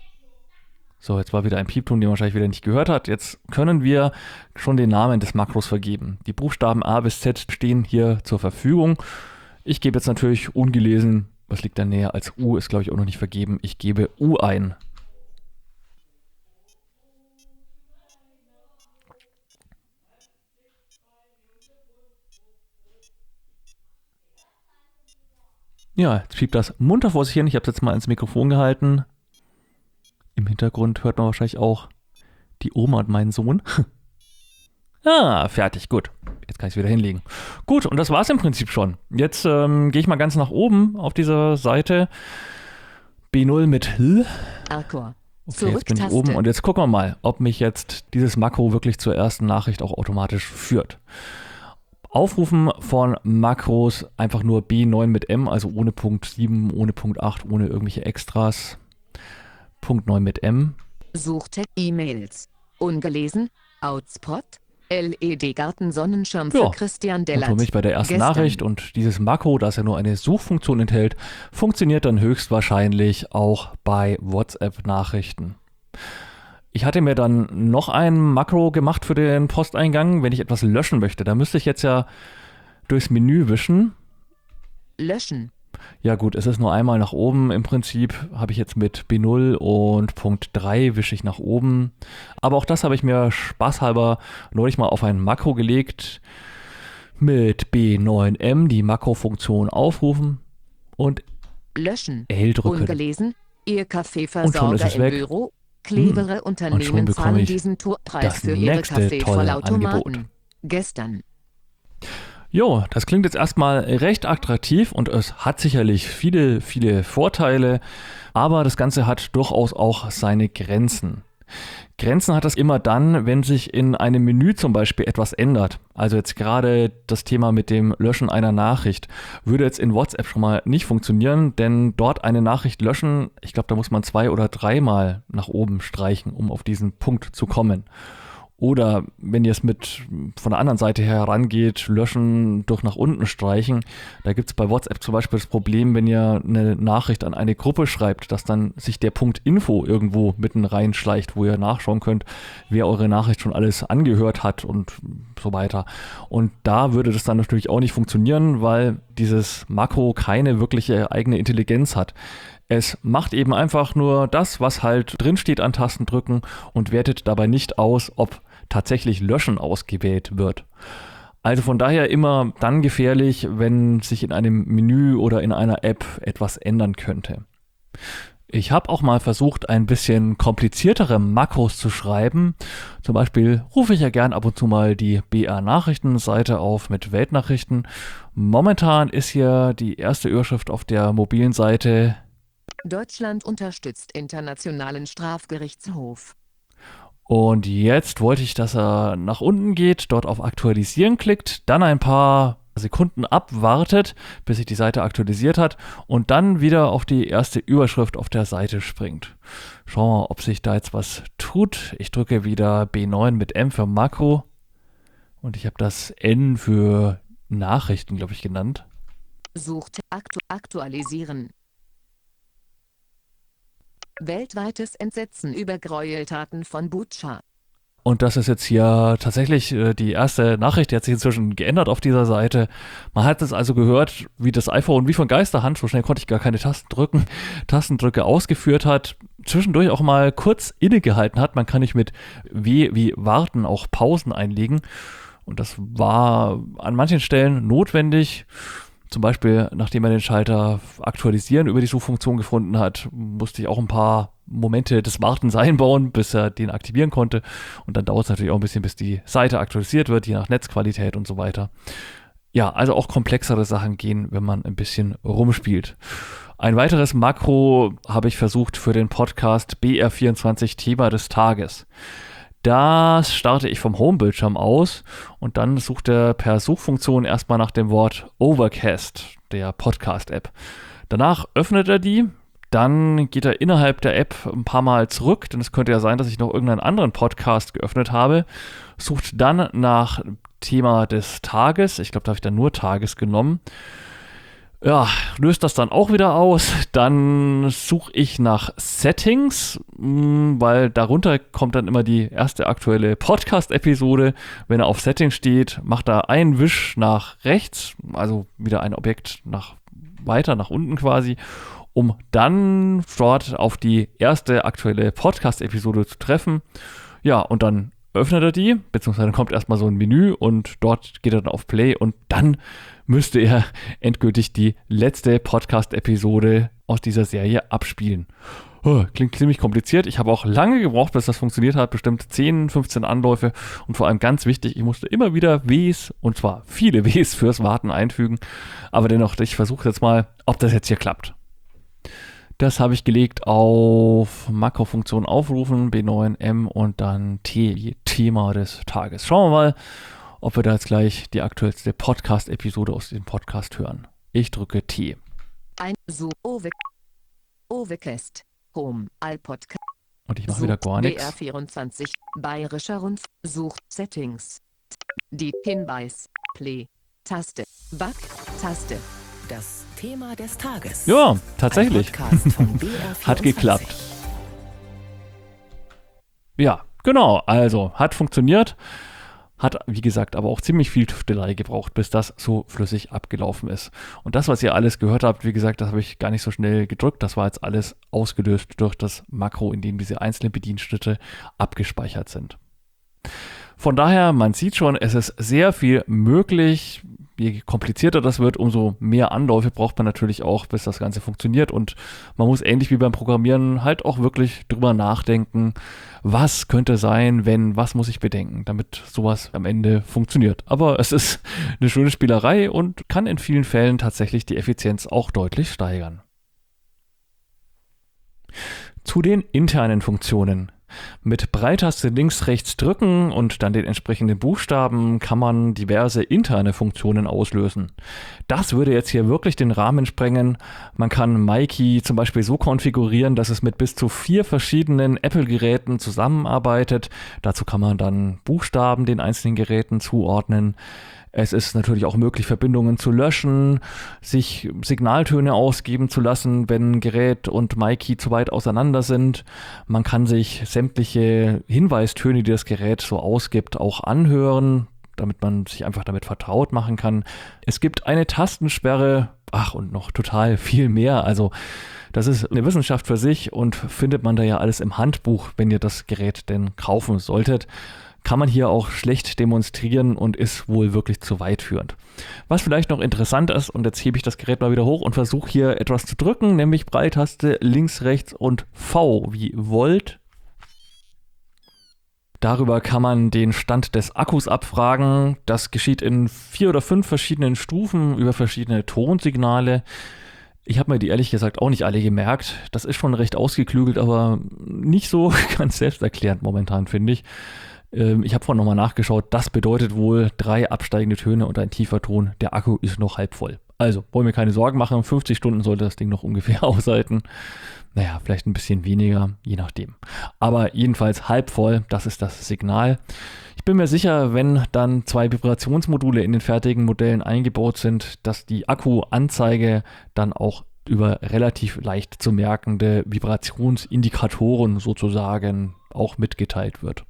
So, jetzt war wieder ein Piepton, den man wahrscheinlich wieder nicht gehört hat. Jetzt können wir schon den Namen des Makros vergeben. Die Buchstaben A bis Z stehen hier zur Verfügung. Ich gebe jetzt natürlich ungelesen, was liegt da näher als U, ist glaube ich auch noch nicht vergeben. Ich gebe U ein. Ja, jetzt piept das munter vor sich hin. Ich habe es jetzt mal ins Mikrofon gehalten. Im Hintergrund hört man wahrscheinlich auch die Oma und meinen Sohn. Ah, fertig, gut. Jetzt kann ich es wieder hinlegen. Gut, und das war es im Prinzip schon. Jetzt ähm, gehe ich mal ganz nach oben auf dieser Seite. B null mit L. Arcor. Okay, jetzt bin ich oben und jetzt gucken wir mal, ob mich jetzt dieses Makro wirklich zur ersten Nachricht auch automatisch führt. Aufrufen von Makros einfach nur B neun mit M, also ohne Punkt sieben, ohne Punkt acht, ohne irgendwelche Extras. Punkt neun mit M. Suchtext E-Mails. Ungelesen. Outspot. L E D-Garten-Sonnenschirm für Ja, Christian Und Dellert. für mich bei der ersten Gestern. Nachricht und dieses Makro, das ja nur eine Suchfunktion enthält, funktioniert dann höchstwahrscheinlich auch bei WhatsApp-Nachrichten. Ich hatte mir dann noch ein Makro gemacht für den Posteingang, wenn ich etwas löschen möchte. Da müsste ich jetzt ja durchs Menü wischen. Löschen. Ja gut, es ist nur einmal nach oben. Im Prinzip habe ich jetzt mit B null und Punkt drei wische ich nach oben. Aber auch das habe ich mir spaßhalber neulich mal auf ein Makro gelegt. Mit B neun M die Makrofunktion aufrufen und Löschen. L drücken. Ungelesen. Ihr Und schon ist Kaffeeversorger es im weg. Büro. Clevere Hm, Unternehmen bekomme zahlen ich diesen Torpreis das für ihre nächste tolle Kaffeevollautomaten. Angebot. Gestern. Jo, das klingt jetzt erstmal recht attraktiv und es hat sicherlich viele, viele Vorteile, aber das Ganze hat durchaus auch seine Grenzen. Grenzen hat das immer dann, wenn sich in einem Menü zum Beispiel etwas ändert. Also jetzt gerade das Thema mit dem Löschen einer Nachricht würde jetzt in WhatsApp schon mal nicht funktionieren, denn dort eine Nachricht löschen, ich glaube, da muss man zwei oder dreimal nach oben streichen, um auf diesen Punkt zu kommen. Oder wenn ihr es mit von der anderen Seite her herangeht, löschen durch nach unten streichen. Da gibt es bei WhatsApp zum Beispiel das Problem, wenn ihr eine Nachricht an eine Gruppe schreibt, dass dann sich der Punkt Info irgendwo mitten reinschleicht, wo ihr nachschauen könnt, wer eure Nachricht schon alles angehört hat und so weiter. Und da würde das dann natürlich auch nicht funktionieren, weil dieses Makro keine wirkliche eigene Intelligenz hat. Es macht eben einfach nur das, was halt drinsteht an Tastendrücken und wertet dabei nicht aus, ob tatsächlich Löschen ausgewählt wird. Also von daher immer dann gefährlich, wenn sich in einem Menü oder in einer App etwas ändern könnte. Ich habe auch mal versucht, ein bisschen kompliziertere Makros zu schreiben. Zum Beispiel rufe ich ja gern ab und zu mal die B R-Nachrichtenseite auf mit Weltnachrichten. Momentan ist hier die erste Überschrift auf der mobilen Seite: Deutschland unterstützt Internationalen Strafgerichtshof. Und jetzt wollte ich, dass er nach unten geht, dort auf Aktualisieren klickt, dann ein paar Sekunden abwartet, bis sich die Seite aktualisiert hat und dann wieder auf die erste Überschrift auf der Seite springt. Schauen wir mal, ob sich da jetzt was tut. Ich drücke wieder B neun mit M für Makro und ich habe das N für Nachrichten, glaube ich, genannt. Sucht aktu aktualisieren. Weltweites Entsetzen über Gräueltaten von Butscha. Und das ist jetzt hier tatsächlich äh, die erste Nachricht, die hat sich inzwischen geändert auf dieser Seite. Man hat es also gehört, wie das iPhone wie von Geisterhand, so schnell konnte ich gar keine Tasten drücken, Tastendrücke ausgeführt hat, zwischendurch auch mal kurz innegehalten hat. Man kann nicht mit W wie warten auch Pausen einlegen. Und das war an manchen Stellen notwendig. Zum Beispiel, nachdem er den Schalter aktualisieren über die Suchfunktion gefunden hat, musste ich auch ein paar Momente des Wartens einbauen, bis er den aktivieren konnte. Und dann dauert es natürlich auch ein bisschen, bis die Seite aktualisiert wird, je nach Netzqualität und so weiter. Ja, also auch komplexere Sachen gehen, wenn man ein bisschen rumspielt. Ein weiteres Makro habe ich versucht für den Podcast B R vierundzwanzig Thema des Tages. Das starte ich vom Homebildschirm aus und dann sucht er per Suchfunktion erstmal nach dem Wort Overcast, der Podcast-App. Danach öffnet er die, dann geht er innerhalb der App ein paar Mal zurück, denn es könnte ja sein, dass ich noch irgendeinen anderen Podcast geöffnet habe, sucht dann nach Thema des Tages, ich glaube, da habe ich dann nur Tages genommen. Ja, löst das dann auch wieder aus. Dann suche ich nach Settings, weil darunter kommt dann immer die erste aktuelle Podcast-Episode. Wenn er auf Settings steht, macht er einen Wisch nach rechts, also wieder ein Objekt nach weiter nach unten quasi, um dann dort auf die erste aktuelle Podcast-Episode zu treffen. Ja, und dann öffnet er die, beziehungsweise dann kommt erstmal so ein Menü und dort geht er dann auf Play und dann müsste er endgültig die letzte Podcast-Episode aus dieser Serie abspielen. Oh, klingt ziemlich kompliziert. Ich habe auch lange gebraucht, bis das funktioniert hat. Bestimmt zehn, fünfzehn Anläufe. Und vor allem ganz wichtig, ich musste immer wieder Ws, und zwar viele Ws fürs Warten einfügen. Aber dennoch, ich versuche jetzt mal, ob das jetzt hier klappt. Das habe ich gelegt auf Makrofunktion aufrufen, B neun M und dann T, Thema des Tages. Schauen wir mal, ob wir da jetzt gleich die aktuellste Podcast-Episode aus dem Podcast hören. Ich drücke T. Ein so Ove Overcast Home All Podcast. Und ich mache wieder gar nichts. B R vierundzwanzig Bayerischer Rundfunk sucht Settings. Die Hinweis Play Taste Back Taste. Das Thema des Tages. Ja, tatsächlich. Ein Podcast von B R vierundzwanzig. Hat geklappt. Ja, genau. Also hat funktioniert. Hat, wie gesagt, aber auch ziemlich viel Tüftelei gebraucht, bis das so flüssig abgelaufen ist. Und das, was ihr alles gehört habt, wie gesagt, das habe ich gar nicht so schnell gedrückt. Das war jetzt alles ausgelöst durch das Makro, in dem diese einzelnen Bedienschritte abgespeichert sind. Von daher, man sieht schon, es ist sehr viel möglich. je komplizierter das wird, umso mehr Anläufe braucht man natürlich auch, bis das Ganze funktioniert. Und man muss ähnlich wie beim Programmieren halt auch wirklich drüber nachdenken, was könnte sein, wenn, was muss ich bedenken, damit sowas am Ende funktioniert. Aber es ist eine schöne Spielerei und kann in vielen Fällen tatsächlich die Effizienz auch deutlich steigern. Zu den internen Funktionen. Mit Breitaste links, rechts drücken und dann den entsprechenden Buchstaben kann man diverse interne Funktionen auslösen. Das würde jetzt hier wirklich den Rahmen sprengen. Man kann MyKey zum Beispiel so konfigurieren, dass es mit bis zu vier verschiedenen Apple-Geräten zusammenarbeitet. Dazu kann man dann Buchstaben den einzelnen Geräten zuordnen. Es ist natürlich auch möglich, Verbindungen zu löschen, sich Signaltöne ausgeben zu lassen, wenn Gerät und MyKey zu weit auseinander sind. Man kann sich sämtliche Hinweistöne, die das Gerät so ausgibt, auch anhören, damit man sich einfach damit vertraut machen kann. Es gibt eine Tastensperre, ach und noch total viel mehr. Also das ist eine Wissenschaft für sich und findet man da ja alles im Handbuch, wenn ihr das Gerät denn kaufen solltet. Kann man hier auch schlecht demonstrieren und ist wohl wirklich zu weit führend. Was vielleicht noch interessant ist, und jetzt hebe ich das Gerät mal wieder hoch und versuche hier etwas zu drücken, nämlich Breitaste links, rechts und V wie Volt. Darüber kann man den Stand des Akkus abfragen. Das geschieht in vier oder fünf verschiedenen Stufen über verschiedene Tonsignale. Ich habe mir die ehrlich gesagt auch nicht alle gemerkt. Das ist schon recht ausgeklügelt, aber nicht so ganz selbsterklärend momentan, finde ich. Ich habe vorhin nochmal nachgeschaut, das bedeutet wohl drei absteigende Töne und ein tiefer Ton. Der Akku ist noch halb voll. Also, wollen wir keine Sorgen machen, fünfzig Stunden sollte das Ding noch ungefähr aushalten. Naja, vielleicht ein bisschen weniger, je nachdem. Aber jedenfalls halb voll, das ist das Signal. Ich bin mir sicher, wenn dann zwei Vibrationsmodule in den fertigen Modellen eingebaut sind, dass die Akkuanzeige dann auch über relativ leicht zu merkende Vibrationsindikatoren sozusagen auch mitgeteilt wird.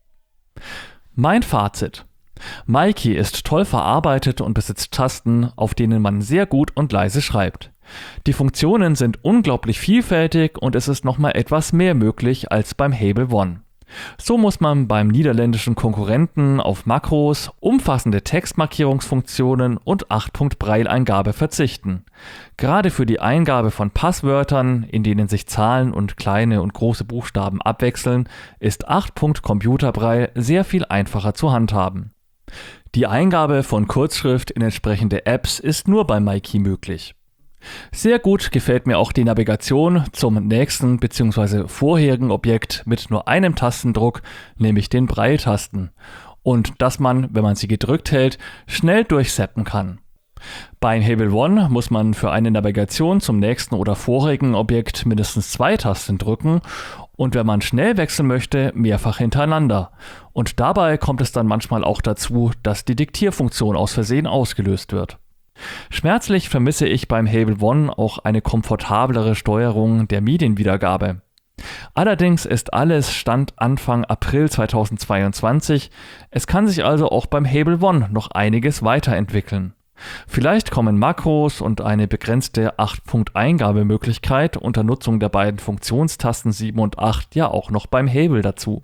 Mein Fazit. MyKey ist toll verarbeitet und besitzt Tasten, auf denen man sehr gut und leise schreibt. Die Funktionen sind unglaublich vielfältig und es ist nochmal etwas mehr möglich als beim Hable One. So muss man beim niederländischen Konkurrenten auf Makros, umfassende Textmarkierungsfunktionen und acht Punkt Braille-Eingabe verzichten. Gerade für die Eingabe von Passwörtern, in denen sich Zahlen und kleine und große Buchstaben abwechseln, ist acht Punkt Computerbraille sehr viel einfacher zu handhaben. Die Eingabe von Kurzschrift in entsprechende Apps ist nur bei MyKey möglich. Sehr gut gefällt mir auch die Navigation zum nächsten bzw. vorherigen Objekt mit nur einem Tastendruck, nämlich den Braille-Tasten. Und dass man, wenn man sie gedrückt hält, schnell durchseppen kann. Beim Hable One muss man für eine Navigation zum nächsten oder vorigen Objekt mindestens zwei Tasten drücken und wenn man schnell wechseln möchte, mehrfach hintereinander. Und dabei kommt es dann manchmal auch dazu, dass die Diktierfunktion aus Versehen ausgelöst wird. Schmerzlich vermisse ich beim Hable One auch eine komfortablere Steuerung der Medienwiedergabe. Allerdings ist alles Stand Anfang April zweitausendzweiundzwanzig, es kann sich also auch beim Hable One noch einiges weiterentwickeln. Vielleicht kommen Makros und eine begrenzte acht Punkt Eingabemöglichkeit unter Nutzung der beiden Funktionstasten sieben und acht ja auch noch beim Hable dazu.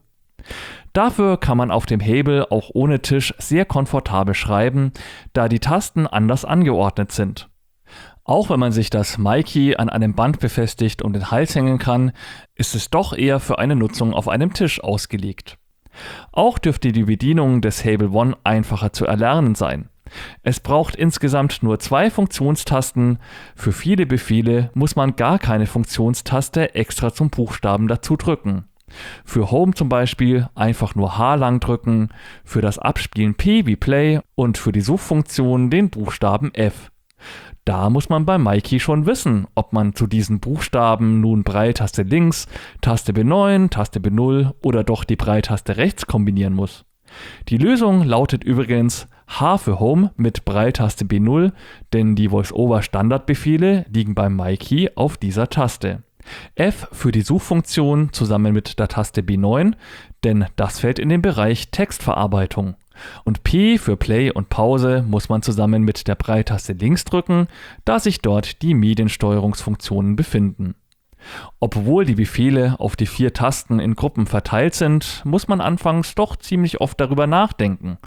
Dafür kann man auf dem Hable auch ohne Tisch sehr komfortabel schreiben, da die Tasten anders angeordnet sind. Auch wenn man sich das MyKey an einem Band befestigt und den Hals hängen kann, ist es doch eher für eine Nutzung auf einem Tisch ausgelegt. Auch dürfte die Bedienung des Hable One einfacher zu erlernen sein. Es braucht insgesamt nur zwei Funktionstasten, für viele Befehle muss man gar keine Funktionstaste extra zum Buchstaben dazu drücken. Für Home zum Beispiel einfach nur H lang drücken, für das Abspielen P wie Play und für die Suchfunktion den Buchstaben F. Da muss man bei MyKey schon wissen, ob man zu diesen Buchstaben nun Braille-Taste links, Taste B neun, Taste B null oder doch die Braille-Taste rechts kombinieren muss. Die Lösung lautet übrigens H für Home mit Braille-Taste B null, denn die Voice-Over-Standardbefehle liegen beim MyKey auf dieser Taste. F für die Suchfunktion zusammen mit der Taste B neun, denn das fällt in den Bereich Textverarbeitung. Und P für Play und Pause muss man zusammen mit der Braille-Taste links drücken, da sich dort die Mediensteuerungsfunktionen befinden. Obwohl die Befehle auf die vier Tasten in Gruppen verteilt sind, muss man anfangs doch ziemlich oft darüber nachdenken.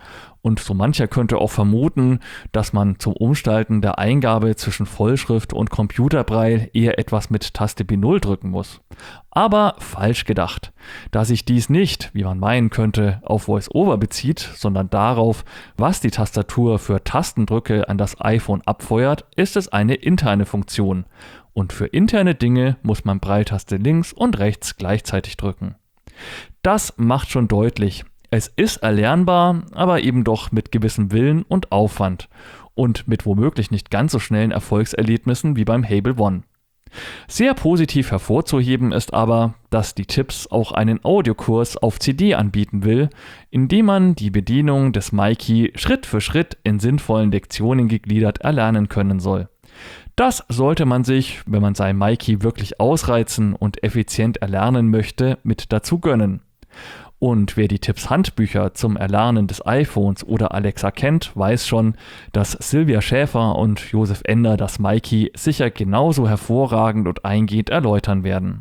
Und so mancher könnte auch vermuten, dass man zum Umstalten der Eingabe zwischen Vollschrift und Computerbraille eher etwas mit Taste B null drücken muss. Aber falsch gedacht. Da sich dies nicht, wie man meinen könnte, auf VoiceOver bezieht, sondern darauf, was die Tastatur für Tastendrücke an das iPhone abfeuert, ist es eine interne Funktion. Und für interne Dinge muss man Braille-Taste links und rechts gleichzeitig drücken. Das macht schon deutlich, es ist erlernbar, aber eben doch mit gewissem Willen und Aufwand und mit womöglich nicht ganz so schnellen Erfolgserlebnissen wie beim Hable One. Sehr positiv hervorzuheben ist aber, dass die Tips auch einen Audiokurs auf C D anbieten will, in dem man die Bedienung des MyKey Schritt für Schritt in sinnvollen Lektionen gegliedert erlernen können soll. Das sollte man sich, wenn man sein MyKey wirklich ausreizen und effizient erlernen möchte, mit dazu gönnen. Und wer die Tipps-Handbücher zum Erlernen des iPhones oder Alexa kennt, weiß schon, dass Silvia Schäfer und Josef Ender das MyKey sicher genauso hervorragend und eingehend erläutern werden.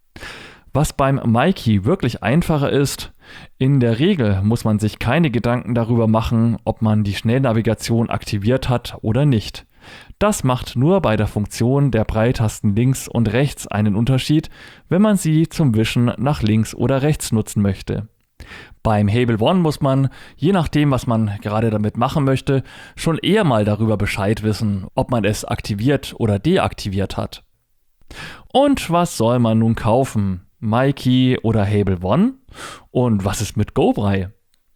Was beim MyKey wirklich einfacher ist, in der Regel muss man sich keine Gedanken darüber machen, ob man die Schnellnavigation aktiviert hat oder nicht. Das macht nur bei der Funktion der Braille-Tasten links und rechts einen Unterschied, wenn man sie zum Wischen nach links oder rechts nutzen möchte. Beim Hable One muss man, je nachdem was man gerade damit machen möchte, schon eher mal darüber Bescheid wissen, ob man es aktiviert oder deaktiviert hat. Und was soll man nun kaufen? MyKey oder Hable One? Und was ist mit GoBraille?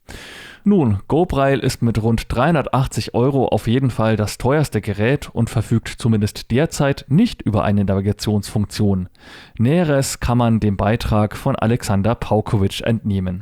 Nun, GoBraille ist mit rund dreihundertachtzig Euro auf jeden Fall das teuerste Gerät und verfügt zumindest derzeit nicht über eine Navigationsfunktion. Näheres kann man dem Beitrag von Alexander Paukowitsch entnehmen.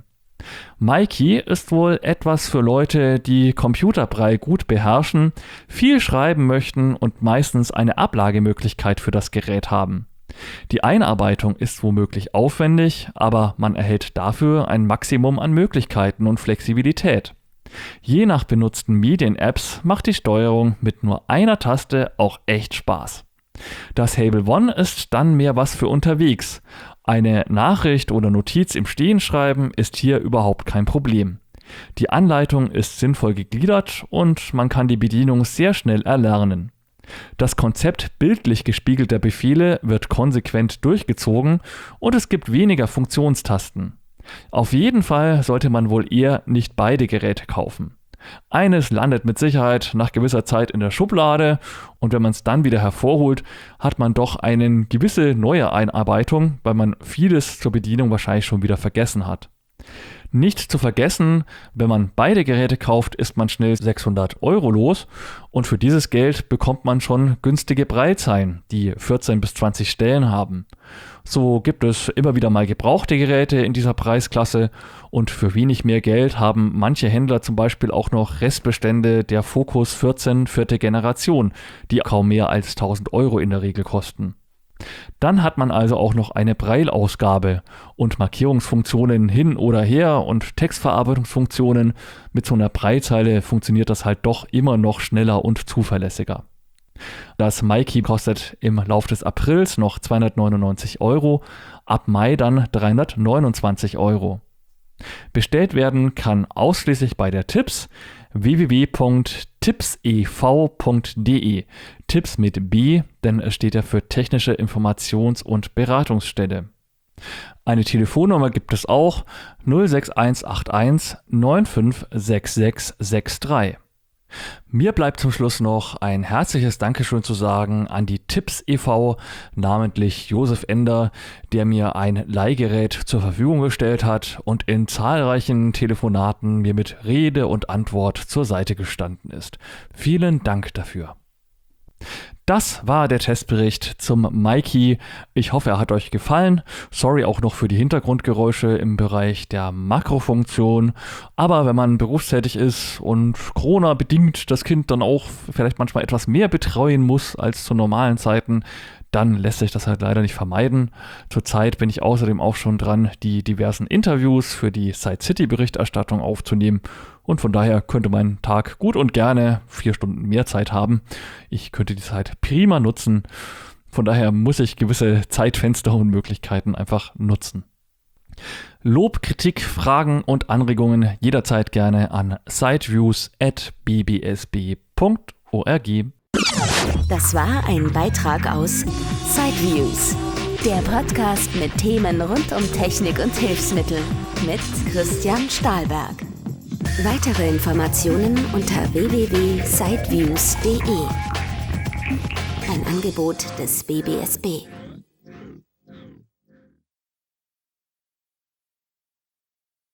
MyKey ist wohl etwas für Leute, die Computerbraille gut beherrschen, viel schreiben möchten und meistens eine Ablagemöglichkeit für das Gerät haben. Die Einarbeitung ist womöglich aufwendig, aber man erhält dafür ein Maximum an Möglichkeiten und Flexibilität. Je nach benutzten Medien-Apps macht die Steuerung mit nur einer Taste auch echt Spaß. Das Hable One ist dann mehr was für unterwegs. Eine Nachricht oder Notiz im Stehen schreiben ist hier überhaupt kein Problem. Die Anleitung ist sinnvoll gegliedert und man kann die Bedienung sehr schnell erlernen. Das Konzept bildlich gespiegelter Befehle wird konsequent durchgezogen und es gibt weniger Funktionstasten. Auf jeden Fall sollte man wohl eher nicht beide Geräte kaufen. Eines landet mit Sicherheit nach gewisser Zeit in der Schublade und wenn man es dann wieder hervorholt, hat man doch eine gewisse neue Einarbeitung, weil man vieles zur Bedienung wahrscheinlich schon wieder vergessen hat. Nicht zu vergessen, wenn man beide Geräte kauft, ist man schnell sechshundert Euro los und für dieses Geld bekommt man schon günstige Braillezeilen, die vierzehn bis zwanzig Stellen haben. So gibt es immer wieder mal gebrauchte Geräte in dieser Preisklasse und für wenig mehr Geld haben manche Händler zum Beispiel auch noch Restbestände der Focus vierzehn vierte Generation, die kaum mehr als tausend Euro in der Regel kosten. Dann hat man also auch noch eine Braille-Ausgabe und Markierungsfunktionen hin oder her und Textverarbeitungsfunktionen. Mit so einer Braillezeile funktioniert das halt doch immer noch schneller und zuverlässiger. Das MyKey kostet im Lauf des Aprils noch zweihundertneunundneunzig Euro, ab Mai dann dreihundertneunundzwanzig Euro. Bestellt werden kann ausschließlich bei der Tips w w w punkt tipsev punkt de. Tipps mit B, denn es steht ja für Technische Informations- und Beratungsstelle. Eine Telefonnummer gibt es auch null sechs eins acht eins neun fünf sechs sechs sechs drei. Mir bleibt zum Schluss noch ein herzliches Dankeschön zu sagen an die Tipps e V, namentlich Josef Ender, der mir ein Leihgerät zur Verfügung gestellt hat und in zahlreichen Telefonaten mir mit Rede und Antwort zur Seite gestanden ist. Vielen Dank dafür. Das war der Testbericht zum MyKey. Ich hoffe, er hat euch gefallen. Sorry auch noch für die Hintergrundgeräusche im Bereich der Makrofunktion. Aber wenn man berufstätig ist und Corona-bedingt das Kind dann auch vielleicht manchmal etwas mehr betreuen muss als zu normalen Zeiten, dann lässt sich das halt leider nicht vermeiden. Zurzeit bin ich außerdem auch schon dran, die diversen Interviews für die Side City-Berichterstattung aufzunehmen. Und von daher könnte mein Tag gut und gerne vier Stunden mehr Zeit haben. Ich könnte die Zeit prima nutzen. Von daher muss ich gewisse Zeitfenster und Möglichkeiten einfach nutzen. Lob, Kritik, Fragen und Anregungen jederzeit gerne an siteviews at b b s b punkt org. Das war ein Beitrag aus Siteviews, der Podcast mit Themen rund um Technik und Hilfsmittel mit Christian Stahlberg. Weitere Informationen unter w w w punkt siteviews punkt d e. Ein Angebot des B B S B.